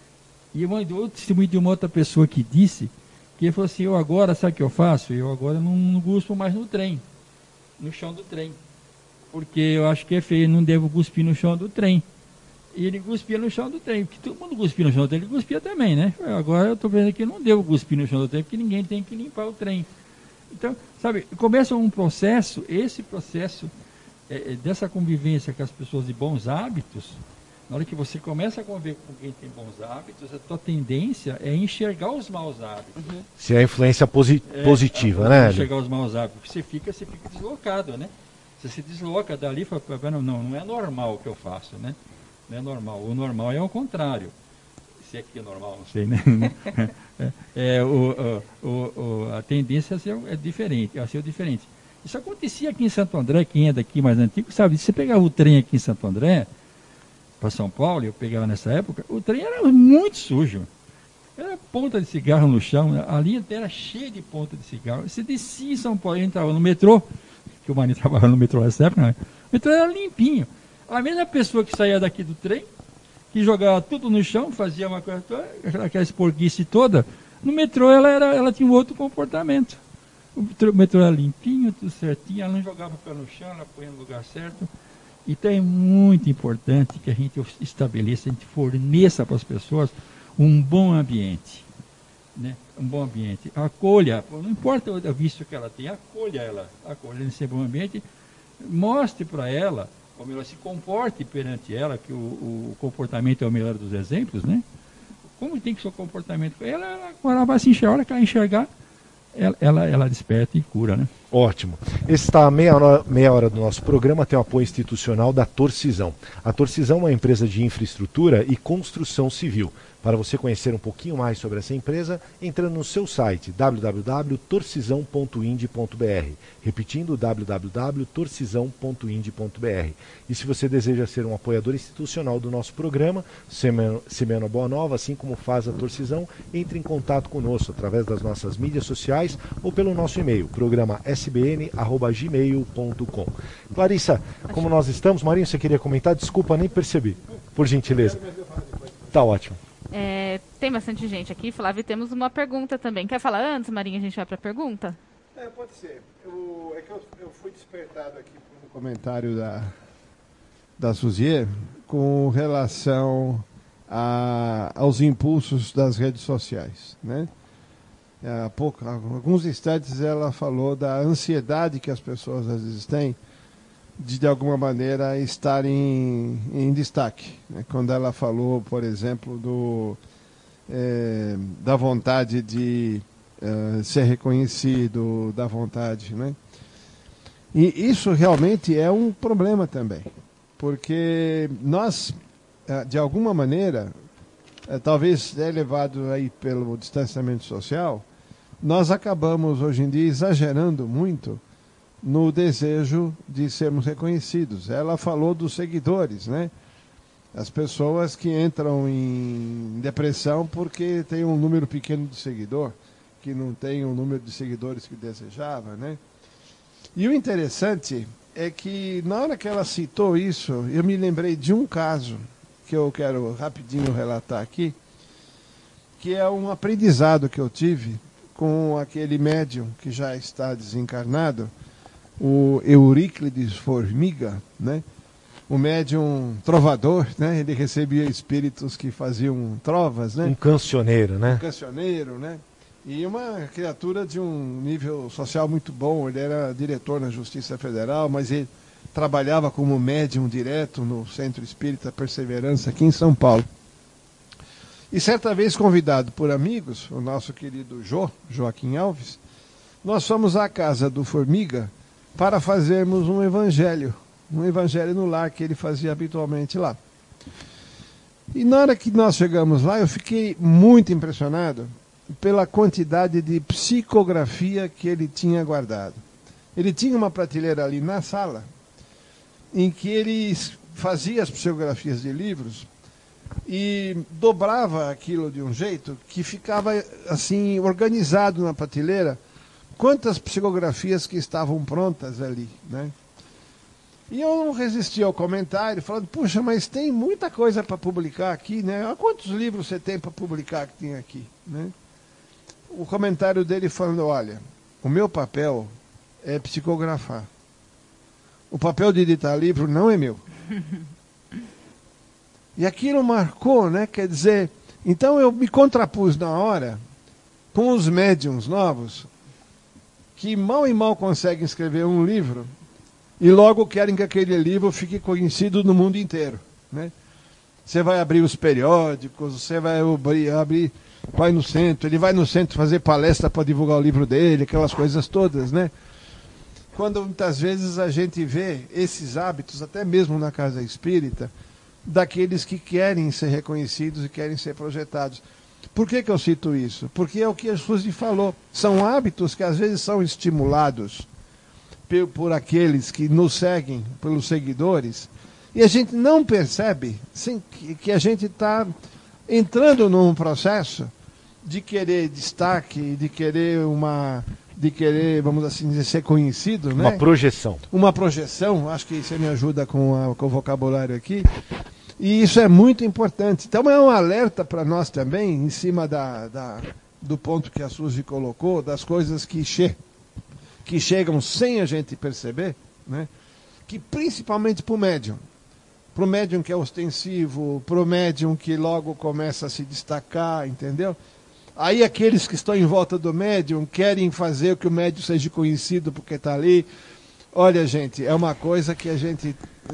E eu mandei outro testemunho de uma outra pessoa que disse, que ele falou assim, eu agora, sabe o que eu faço? Eu agora não, não cuspo mais no trem, no chão do trem. Porque eu acho que é feio, não devo cuspir no chão do trem. E ele cuspia no chão do trem, porque todo mundo cuspia no chão do trem, ele cuspia também, né? Agora eu estou vendo que eu não devo cuspir no chão do trem, porque ninguém tem que limpar o trem. Então, sabe, começa um processo, esse processo é, dessa convivência com as pessoas de bons hábitos, na hora que você começa a conviver com quem tem bons hábitos, a tua tendência é enxergar os maus hábitos. Uhum. Se é a influência posi é, positiva, a, né? Enxergar os maus hábitos, você fica, você fica deslocado, né? Você se desloca dali e fala, não, não é normal o que eu faço, né? Não é normal. O normal é o contrário. Se é que é normal, não sei, né? é, é, o, o, o, a tendência a ser, é diferente, a ser diferente. Isso acontecia aqui em Santo André, quem é daqui mais antigo, sabe? Se você pegava o trem aqui em Santo André, para São Paulo, eu pegava nessa época, o trem era muito sujo. Era ponta de cigarro no chão, a linha era cheia de ponta de cigarro. Você descia em São Paulo, entrava no metrô, que o Marinho trabalhava no metrô nessa época, né? O metrô era limpinho. A mesma pessoa que saía daqui do trem, que jogava tudo no chão, fazia uma coisa toda, aquela esporguice toda, no metrô ela, era, ela tinha um outro comportamento. O metrô era limpinho, tudo certinho, ela não jogava o pé no chão, ela põe no lugar certo. Então é muito importante que a gente estabeleça, a gente forneça para as pessoas um bom ambiente. Né? Um bom ambiente. Acolha, não importa o vício que ela tem, acolha ela, acolha nesse bom ambiente, mostre para ela como ela se comporte perante ela, que o, o comportamento é o melhor dos exemplos, né? Como tem que ser o comportamento? Ela, ela, ela vai se enxergar, a hora que ela enxergar, ela, ela, ela desperta e cura, né? Ótimo. Esse está a meia hora, meia hora do nosso programa, tem o apoio institucional da Torcisão. A Torcisão é uma empresa de infraestrutura e construção civil. Para você conhecer um pouquinho mais sobre essa empresa, entrando no seu site w w w ponto torcisão ponto ind ponto b r. Repetindo, w w w ponto torcisão ponto ind ponto b r. E se você deseja ser um apoiador institucional do nosso programa, Semeando Boa Nova, assim como faz a Torcisão, entre em contato conosco através das nossas mídias sociais ou pelo nosso e-mail, programa s b n arroba gmail ponto com. Clarissa, como nós estamos, Marinho, você queria comentar? Desculpa, nem percebi. Por gentileza. Tá ótimo. É, tem bastante gente aqui, Flávio, e temos uma pergunta também. Quer falar antes, Marinha? A gente vai para a pergunta? É, pode ser. Eu, é que eu, eu fui despertado aqui pelo comentário da, da Suzier com relação a, aos impulsos das redes sociais, né? Há pouco, há alguns instantes ela falou da ansiedade que as pessoas às vezes têm de, de alguma maneira, estar em, em destaque. Né? Quando ela falou, por exemplo, do, é, da vontade de é, ser reconhecido, da vontade. Né? E isso realmente é um problema também, porque nós, de alguma maneira, é, talvez é levado aí pelo distanciamento social, nós acabamos hoje em dia exagerando muito no desejo de sermos reconhecidos. Ela falou dos seguidores, né? As pessoas que entram em depressão porque tem um número pequeno de seguidor, que não tem o número de seguidores que desejava, né? E o interessante é que na hora que ela citou isso, eu me lembrei de um caso que eu quero rapidinho relatar aqui, que é um aprendizado que eu tive com aquele médium que já está desencarnado, o Euríclides Formiga, né? O médium trovador, né? Ele recebia espíritos que faziam trovas, né? Um cancioneiro, né? Um cancioneiro, né? E uma criatura de um nível social muito bom. Ele era diretor na Justiça Federal, mas ele trabalhava como médium direto no Centro Espírita Perseverança, aqui em São Paulo. E certa vez, convidado por amigos, o nosso querido Jô, Joaquim Alves, nós fomos à casa do Formiga para fazermos um evangelho. Um evangelho no lar que ele fazia habitualmente lá. E na hora que nós chegamos lá, eu fiquei muito impressionado pela quantidade de psicografia que ele tinha guardado. Ele tinha uma prateleira ali na sala, em que ele fazia as psicografias de livros e dobrava aquilo de um jeito que ficava assim organizado na prateleira, quantas psicografias que estavam prontas ali, né? E eu não resisti ao comentário, falando, puxa, mas tem muita coisa para publicar aqui, né? Quantos livros você tem para publicar que tem aqui, né? O comentário dele falando, olha, o meu papel é psicografar. O papel de editar livro não é meu. E aquilo marcou, né? Quer dizer, então eu me contrapus na hora com os médiums novos que mal e mal conseguem escrever um livro e logo querem que aquele livro fique conhecido no mundo inteiro, né? Você vai abrir os periódicos, você vai abrir, abrir, vai no centro, ele vai no centro fazer palestra para divulgar o livro dele, aquelas coisas todas, né? Quando muitas vezes a gente vê esses hábitos, até mesmo na casa espírita, daqueles que querem ser reconhecidos e querem ser projetados. Por que que eu cito isso? Porque é o que a Suzy falou, são hábitos que às vezes são estimulados por aqueles que nos seguem, pelos seguidores, e a gente não percebe sim, que, que a gente está entrando num processo de querer destaque, de querer uma, de querer, vamos assim dizer, ser conhecido, uma né? projeção. Uma projeção, acho que você me ajuda com, a, com o vocabulário aqui, e isso é muito importante. Então é um alerta para nós também, em cima da, da, do ponto que a Suzy colocou, das coisas que chegam, que chegam sem a gente perceber, né? Que principalmente para o médium, para o médium que é ostensivo, para o médium que logo começa a se destacar, entendeu? Aí aqueles que estão em volta do médium querem fazer que o médium seja conhecido porque está ali. Olha, gente, é uma coisa que a gente,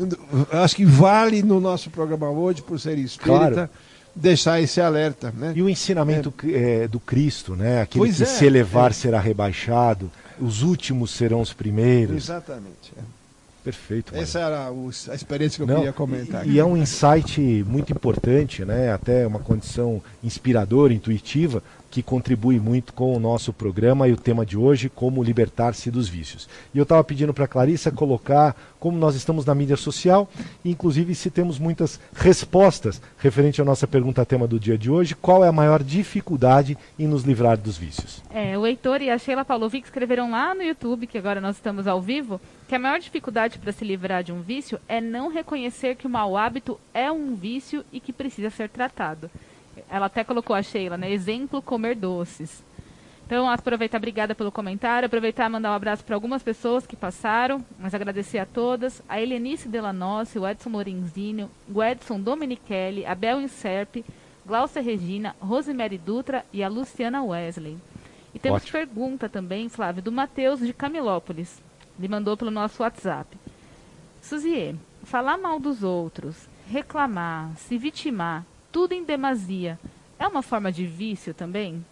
acho que vale no nosso programa hoje, por ser espírita, claro, deixar esse alerta, né? E o ensinamento é, é, do Cristo, né? Aquele pois que é, se elevar é. será rebaixado. Os últimos serão os primeiros. Exatamente. É. Perfeito. Mano. Essa era a experiência que eu Não, queria comentar. E, e é um insight muito importante, né? Até uma condição inspiradora, intuitiva, que contribui muito com o nosso programa e o tema de hoje, como libertar-se dos vícios. E eu estava pedindo para a Clarissa colocar como nós estamos na mídia social, e inclusive se temos muitas respostas referente à nossa pergunta-tema do dia de hoje, qual é a maior dificuldade em nos livrar dos vícios? É, o Heitor e a Sheila Pavlovic escreveram lá no YouTube, que agora nós estamos ao vivo, que a maior dificuldade para se livrar de um vício é não reconhecer que o mau hábito é um vício e que precisa ser tratado. Ela até colocou a Sheila, né? Exemplo, comer doces. Então, aproveitar, obrigada pelo comentário, aproveitar e mandar um abraço para algumas pessoas que passaram, mas agradecer a todas, a Helenice Delanossi, o Edson Lorenzini, o Edson Domenichelli, a Bel Inserpe, Glaucia Regina, Rosemary Dutra e a Luciana Wesley. E temos Ótimo. pergunta também, Flávio, do Matheus de Camilópolis. Ele mandou pelo nosso WhatsApp. Suziê, falar mal dos outros, reclamar, se vitimar, tudo em demasia, é uma forma de vício também?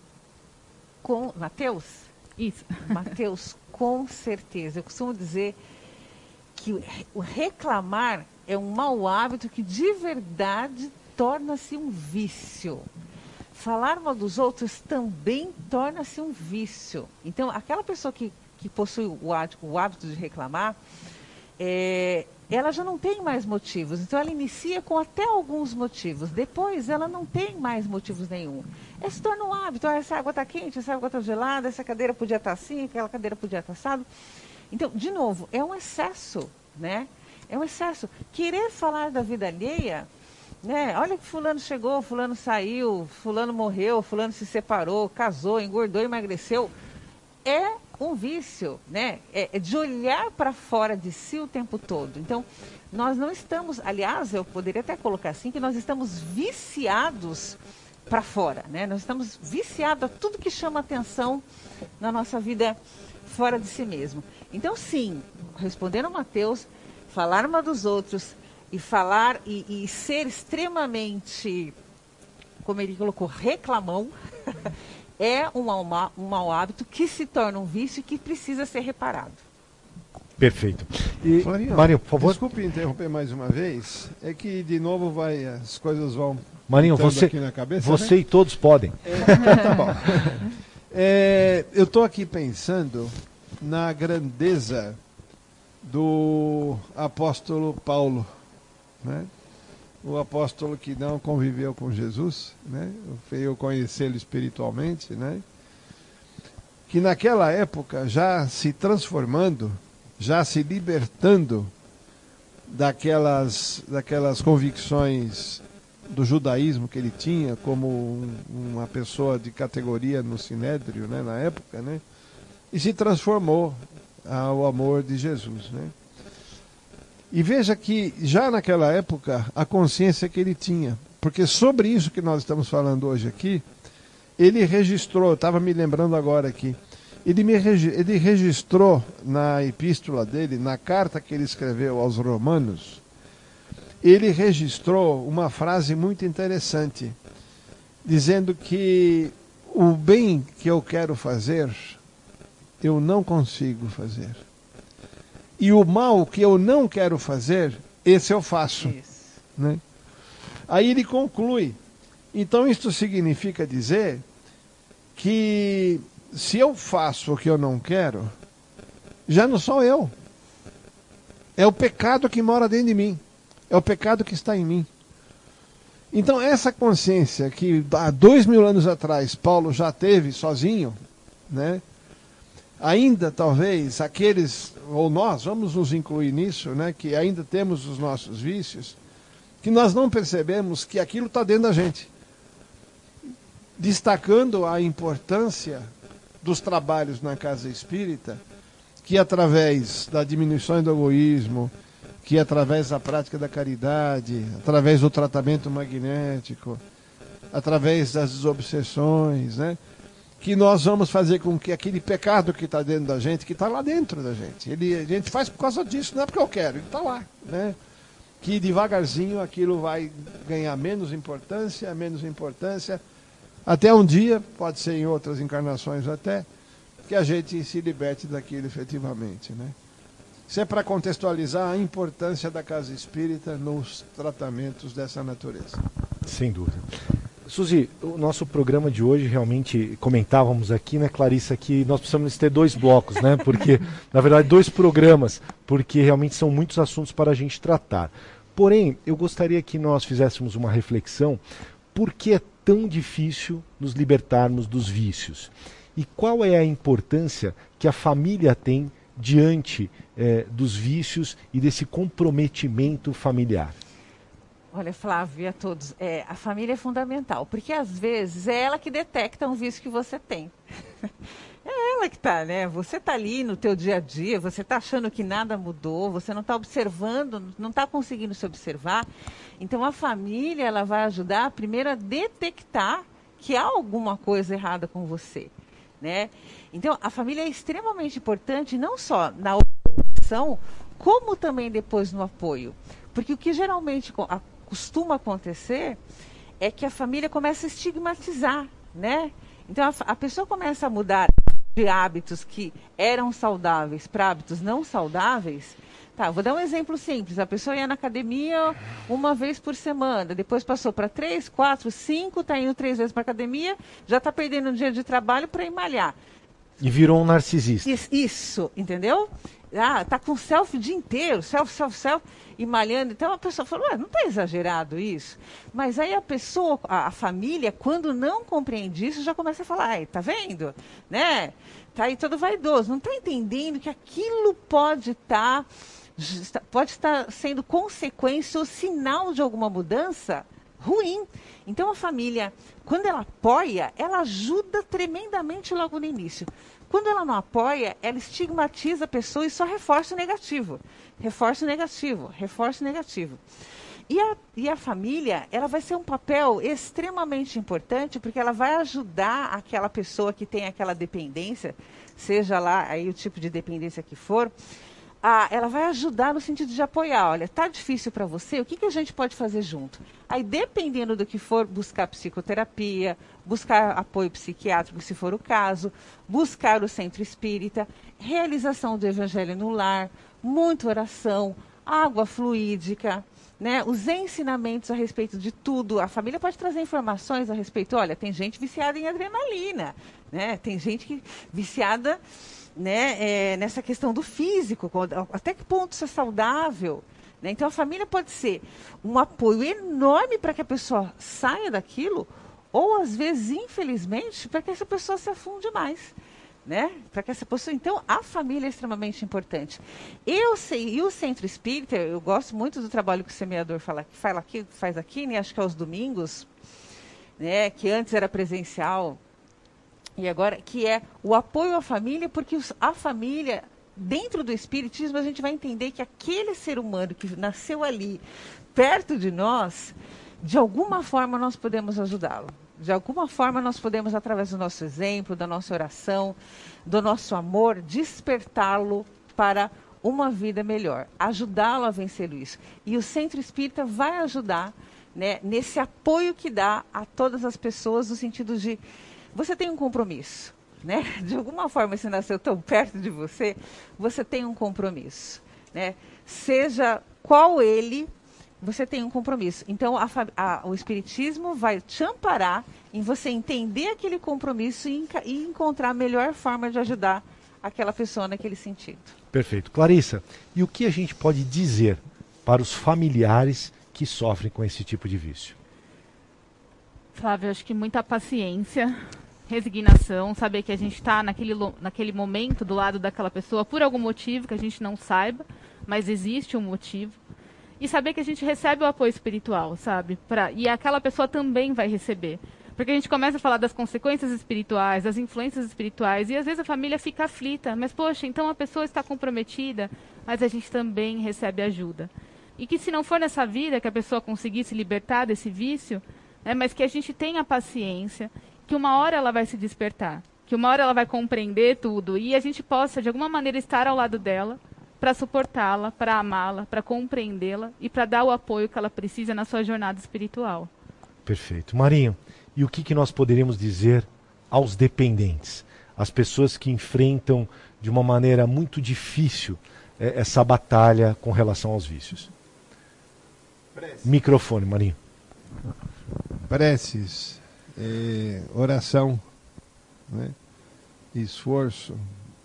Com Matheus? Isso. Matheus, com certeza. Eu costumo dizer que o reclamar é um mau hábito que de verdade torna-se um vício. Falar mal dos outros também torna-se um vício. Então, aquela pessoa que, que possui o hábito, o hábito de reclamar, é, ela já não tem mais motivos. Então ela inicia com até alguns motivos. Depois ela não tem mais motivos nenhum. É, se torna um hábito. Ah, essa água está quente, essa água está gelada, essa cadeira podia estar assim, aquela cadeira podia estar assado. Então, de novo, é um excesso, né? É um excesso. Querer falar da vida alheia, né? Olha que fulano chegou, fulano saiu, fulano morreu, fulano se separou, casou, engordou, emagreceu. É um vício, né? É, é de olhar para fora de si o tempo todo. Então, nós não estamos, aliás, eu poderia até colocar assim, que nós estamos viciados para fora, né? Nós estamos viciados a tudo que chama atenção na nossa vida fora de si mesmo. Então, sim, respondendo a Mateus, falar uma dos outros e falar e, e ser extremamente, como ele colocou, reclamão, é um mau, um mau hábito que se torna um vício e que precisa ser reparado. Perfeito. E, Flavinho, Marinho, por favor. Desculpe interromper mais uma vez, é que de novo vai, as coisas vão Marinho, você, aqui na cabeça, você né? e todos podem. É, tá bom. É, eu estou aqui pensando na grandeza do apóstolo Paulo, né? O apóstolo que não conviveu com Jesus, né? Veio conhecê-lo espiritualmente, né? Que naquela época, já se transformando, já se libertando daquelas, daquelas convicções do judaísmo que ele tinha como um, uma pessoa de categoria no Sinédrio, né? Na época, né? E se transformou ao amor de Jesus, né? E veja que já naquela época a consciência que ele tinha, porque sobre isso que nós estamos falando hoje aqui, ele registrou, estava me lembrando agora aqui, ele, me, ele registrou na epístola dele, na carta que ele escreveu aos Romanos, ele registrou uma frase muito interessante, dizendo que o bem que eu quero fazer, eu não consigo fazer. E o mal que eu não quero fazer, esse eu faço. Isso. Né? Aí ele conclui. Então isto significa dizer que se eu faço o que eu não quero, já não sou eu. É o pecado que mora dentro de mim. É o pecado que está em mim. Então essa consciência que há dois mil anos atrás Paulo já teve sozinho, né? Ainda talvez aqueles, ou nós, vamos nos incluir nisso, né, que ainda temos os nossos vícios, que nós não percebemos que aquilo está dentro da gente. Destacando a importância dos trabalhos na casa espírita, que através da diminuição do egoísmo, que através da prática da caridade, através do tratamento magnético, através das desobsessões, né, que nós vamos fazer com que aquele pecado que está dentro da gente, que está lá dentro da gente, ele, a gente faz por causa disso, não é porque eu quero, ele está lá, né? Que devagarzinho aquilo vai ganhar menos importância, menos importância, até um dia, pode ser em outras encarnações até, que a gente se liberte daquilo efetivamente, né? Isso é para contextualizar a importância da casa espírita nos tratamentos dessa natureza. Sem dúvida. Suzy, o nosso programa de hoje, realmente, comentávamos aqui, né, Clarissa, que nós precisamos ter dois blocos, né, porque, na verdade, dois programas, porque realmente são muitos assuntos para a gente tratar. Porém, eu gostaria que nós fizéssemos uma reflexão, por que é tão difícil nos libertarmos dos vícios? E qual é a importância que a família tem diante eh, dos vícios e desse comprometimento familiar? Olha, Flávio, e a todos, é, a família é fundamental, porque às vezes é ela que detecta um vício que você tem. É ela que está, né? Você está ali no teu dia a dia, você está achando que nada mudou, você não está observando, não está conseguindo se observar. Então a família, ela vai ajudar primeiro a detectar que há alguma coisa errada com você, né? Então a família é extremamente importante, não só na observação, como também depois no apoio. Porque o que geralmente costuma acontecer é que a família começa a estigmatizar, né? Então a, a pessoa começa a mudar de hábitos que eram saudáveis para hábitos não saudáveis. Tá, vou dar um exemplo simples. A pessoa ia na academia uma vez por semana, depois passou para três, quatro, cinco, está indo três vezes para a academia, já está perdendo um dia de trabalho para ir malhar. E virou um narcisista. Isso, isso, entendeu? Ah, tá com selfie o dia inteiro, selfie, selfie, selfie, e malhando. Então a pessoa falou, ué, não está exagerado isso? Mas aí a pessoa, a, a família, quando não compreende isso, já começa a falar, ai, tá vendo? Né? Tá aí todo vaidoso, não está entendendo que aquilo pode estar, tá, pode estar sendo consequência ou sinal de alguma mudança ruim. Então a família, quando ela apoia, ela ajuda tremendamente logo no início. Quando ela não apoia, ela estigmatiza a pessoa e só reforça o negativo. Reforça o negativo, reforça o negativo. E a, e a família, ela vai ser um papel extremamente importante, porque ela vai ajudar aquela pessoa que tem aquela dependência, seja lá aí o tipo de dependência que for, a, ela vai ajudar no sentido de apoiar. Olha, tá difícil para você, o que, que a gente pode fazer junto? Aí, dependendo do que for, buscar psicoterapia, buscar apoio psiquiátrico, se for o caso, buscar o centro espírita, realização do evangelho no lar, muita oração, água fluídica, né? Os ensinamentos a respeito de tudo. A família pode trazer informações a respeito. Olha, tem gente viciada em adrenalina, né? Tem gente que viciada, né, é, nessa questão do físico, até que ponto isso é saudável. Né? Então, a família pode ser um apoio enorme para que a pessoa saia daquilo, ou, às vezes, infelizmente, para que essa pessoa se afunde mais. Né? Para que essa pessoa... Então, a família é extremamente importante. Eu sei, e o Centro Espírita, eu gosto muito do trabalho que o semeador fala, fala aqui, faz aqui, né? Acho que é aos domingos, né? Que antes era presencial, e agora que é o apoio à família, porque os, a família, dentro do Espiritismo, a gente vai entender que aquele ser humano que nasceu ali, perto de nós, de alguma forma nós podemos ajudá-lo. De alguma forma nós podemos, através do nosso exemplo, da nossa oração, do nosso amor, despertá-lo para uma vida melhor, ajudá-lo a vencer isso. E o Centro Espírita vai ajudar, né, nesse apoio que dá a todas as pessoas, no sentido de, você tem um compromisso, né? De alguma forma, se nasceu tão perto de você, você tem um compromisso, né? Seja qual ele, você tem um compromisso. Então, a, a, o Espiritismo vai te amparar em você entender aquele compromisso e, e encontrar a melhor forma de ajudar aquela pessoa naquele sentido. Perfeito. Clarissa, e o que a gente pode dizer para os familiares que sofrem com esse tipo de vício? Flávio, acho que muita paciência, resignação, saber que a gente está naquele, naquele momento do lado daquela pessoa por algum motivo que a gente não saiba, mas existe um motivo. E saber que a gente recebe o apoio espiritual, sabe? Pra, e aquela pessoa também vai receber. Porque a gente começa a falar das consequências espirituais, das influências espirituais, e às vezes a família fica aflita. Mas, poxa, então a pessoa está comprometida, mas a gente também recebe ajuda. E que se não for nessa vida que a pessoa conseguir se libertar desse vício, né, mas que a gente tenha paciência, que uma hora ela vai se despertar, que uma hora ela vai compreender tudo, e a gente possa, de alguma maneira, estar ao lado dela, para suportá-la, para amá-la, para compreendê-la e para dar o apoio que ela precisa na sua jornada espiritual. Perfeito. Marinho, e o que, que nós poderíamos dizer aos dependentes? As pessoas que enfrentam de uma maneira muito difícil é, essa batalha com relação aos vícios. Prece. Microfone, Marinho. Preces, eh, oração, né? Esforço,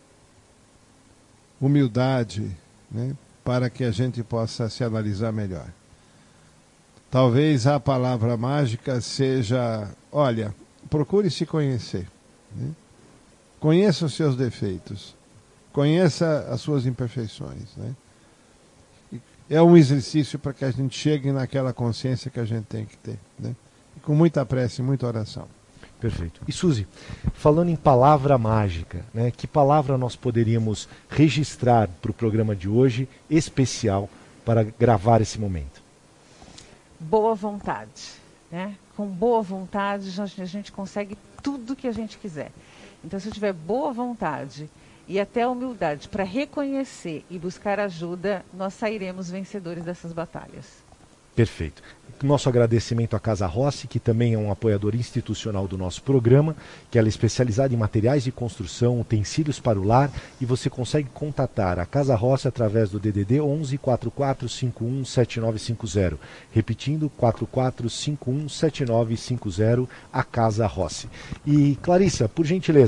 humildade, né, para que a gente possa se analisar melhor. Talvez a palavra mágica seja, olha, procure se conhecer, né? Conheça os seus defeitos, conheça as suas imperfeições, né? É um exercício para que a gente chegue naquela consciência que a gente tem que ter, né? E com muita prece e muita oração. Perfeito. E Suzy, falando em palavra mágica, né, que palavra nós poderíamos registrar para o programa de hoje, especial, para gravar esse momento? Boa vontade. Né? Com boa vontade a gente consegue tudo que a gente quiser. Então, se eu tiver boa vontade e até humildade para reconhecer e buscar ajuda, nós sairemos vencedores dessas batalhas. Perfeito. Nosso agradecimento à Casa Rossi, que também é um apoiador institucional do nosso programa, que ela é especializada em materiais de construção, utensílios para o lar, e você consegue contatar a Casa Rossi através do D D D onze, quatro quatro cinco um, sete nove cinco zero. Repetindo, quatro quatro cinco um, sete nove cinco zero, a Casa Rossi. E Clarissa, por gentileza,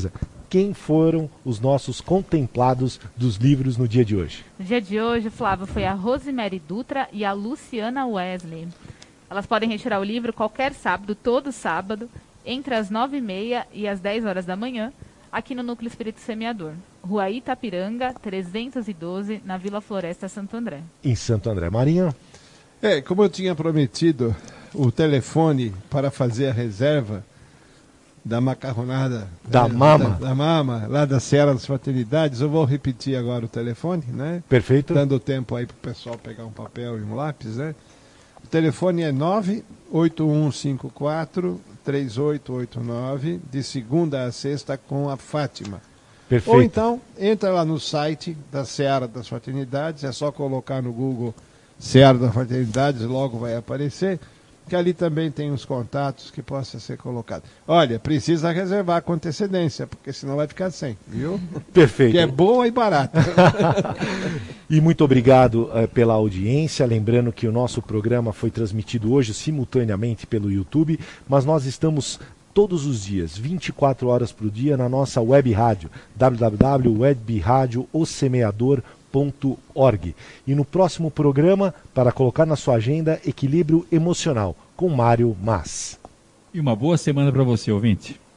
quem foram os nossos contemplados dos livros no dia de hoje. No dia de hoje, Flávio, foi a Rosemary Dutra e a Luciana Wesley. Elas podem retirar o livro qualquer sábado, todo sábado, entre as nove e meia e as dez horas da manhã, aqui no Núcleo Espírito Semeador, Rua Itapiranga, trezentos e doze, na Vila Floresta, Santo André. Em Santo André. Marinho? É, como eu tinha prometido o telefone para fazer a reserva da macarronada... Da é, mama? Da, da mama, lá da Serra das Fraternidades, eu vou repetir agora o telefone, né? Perfeito. Dando tempo aí para o pessoal pegar um papel e um lápis, né? O telefone é nove oito um cinco quatro três oito oito nove, de segunda a sexta com a Fátima. Perfeito. Ou então, entra lá no site da Seara das Fraternidades, é só colocar no Google Seara das Fraternidades, logo vai aparecer, que ali também tem os contatos que possa ser colocado. Olha, precisa reservar com antecedência, porque senão vai ficar sem, viu? Perfeito. Que é boa e barata. E muito obrigado uh, pela audiência. Lembrando que o nosso programa foi transmitido hoje simultaneamente pelo YouTube, mas nós estamos todos os dias, vinte e quatro horas por dia, na nossa web rádio, w w w ponto web rádio o semeador ponto org. E no próximo programa, para colocar na sua agenda, Equilíbrio Emocional, com Mário Mas. E uma boa semana para você, ouvinte.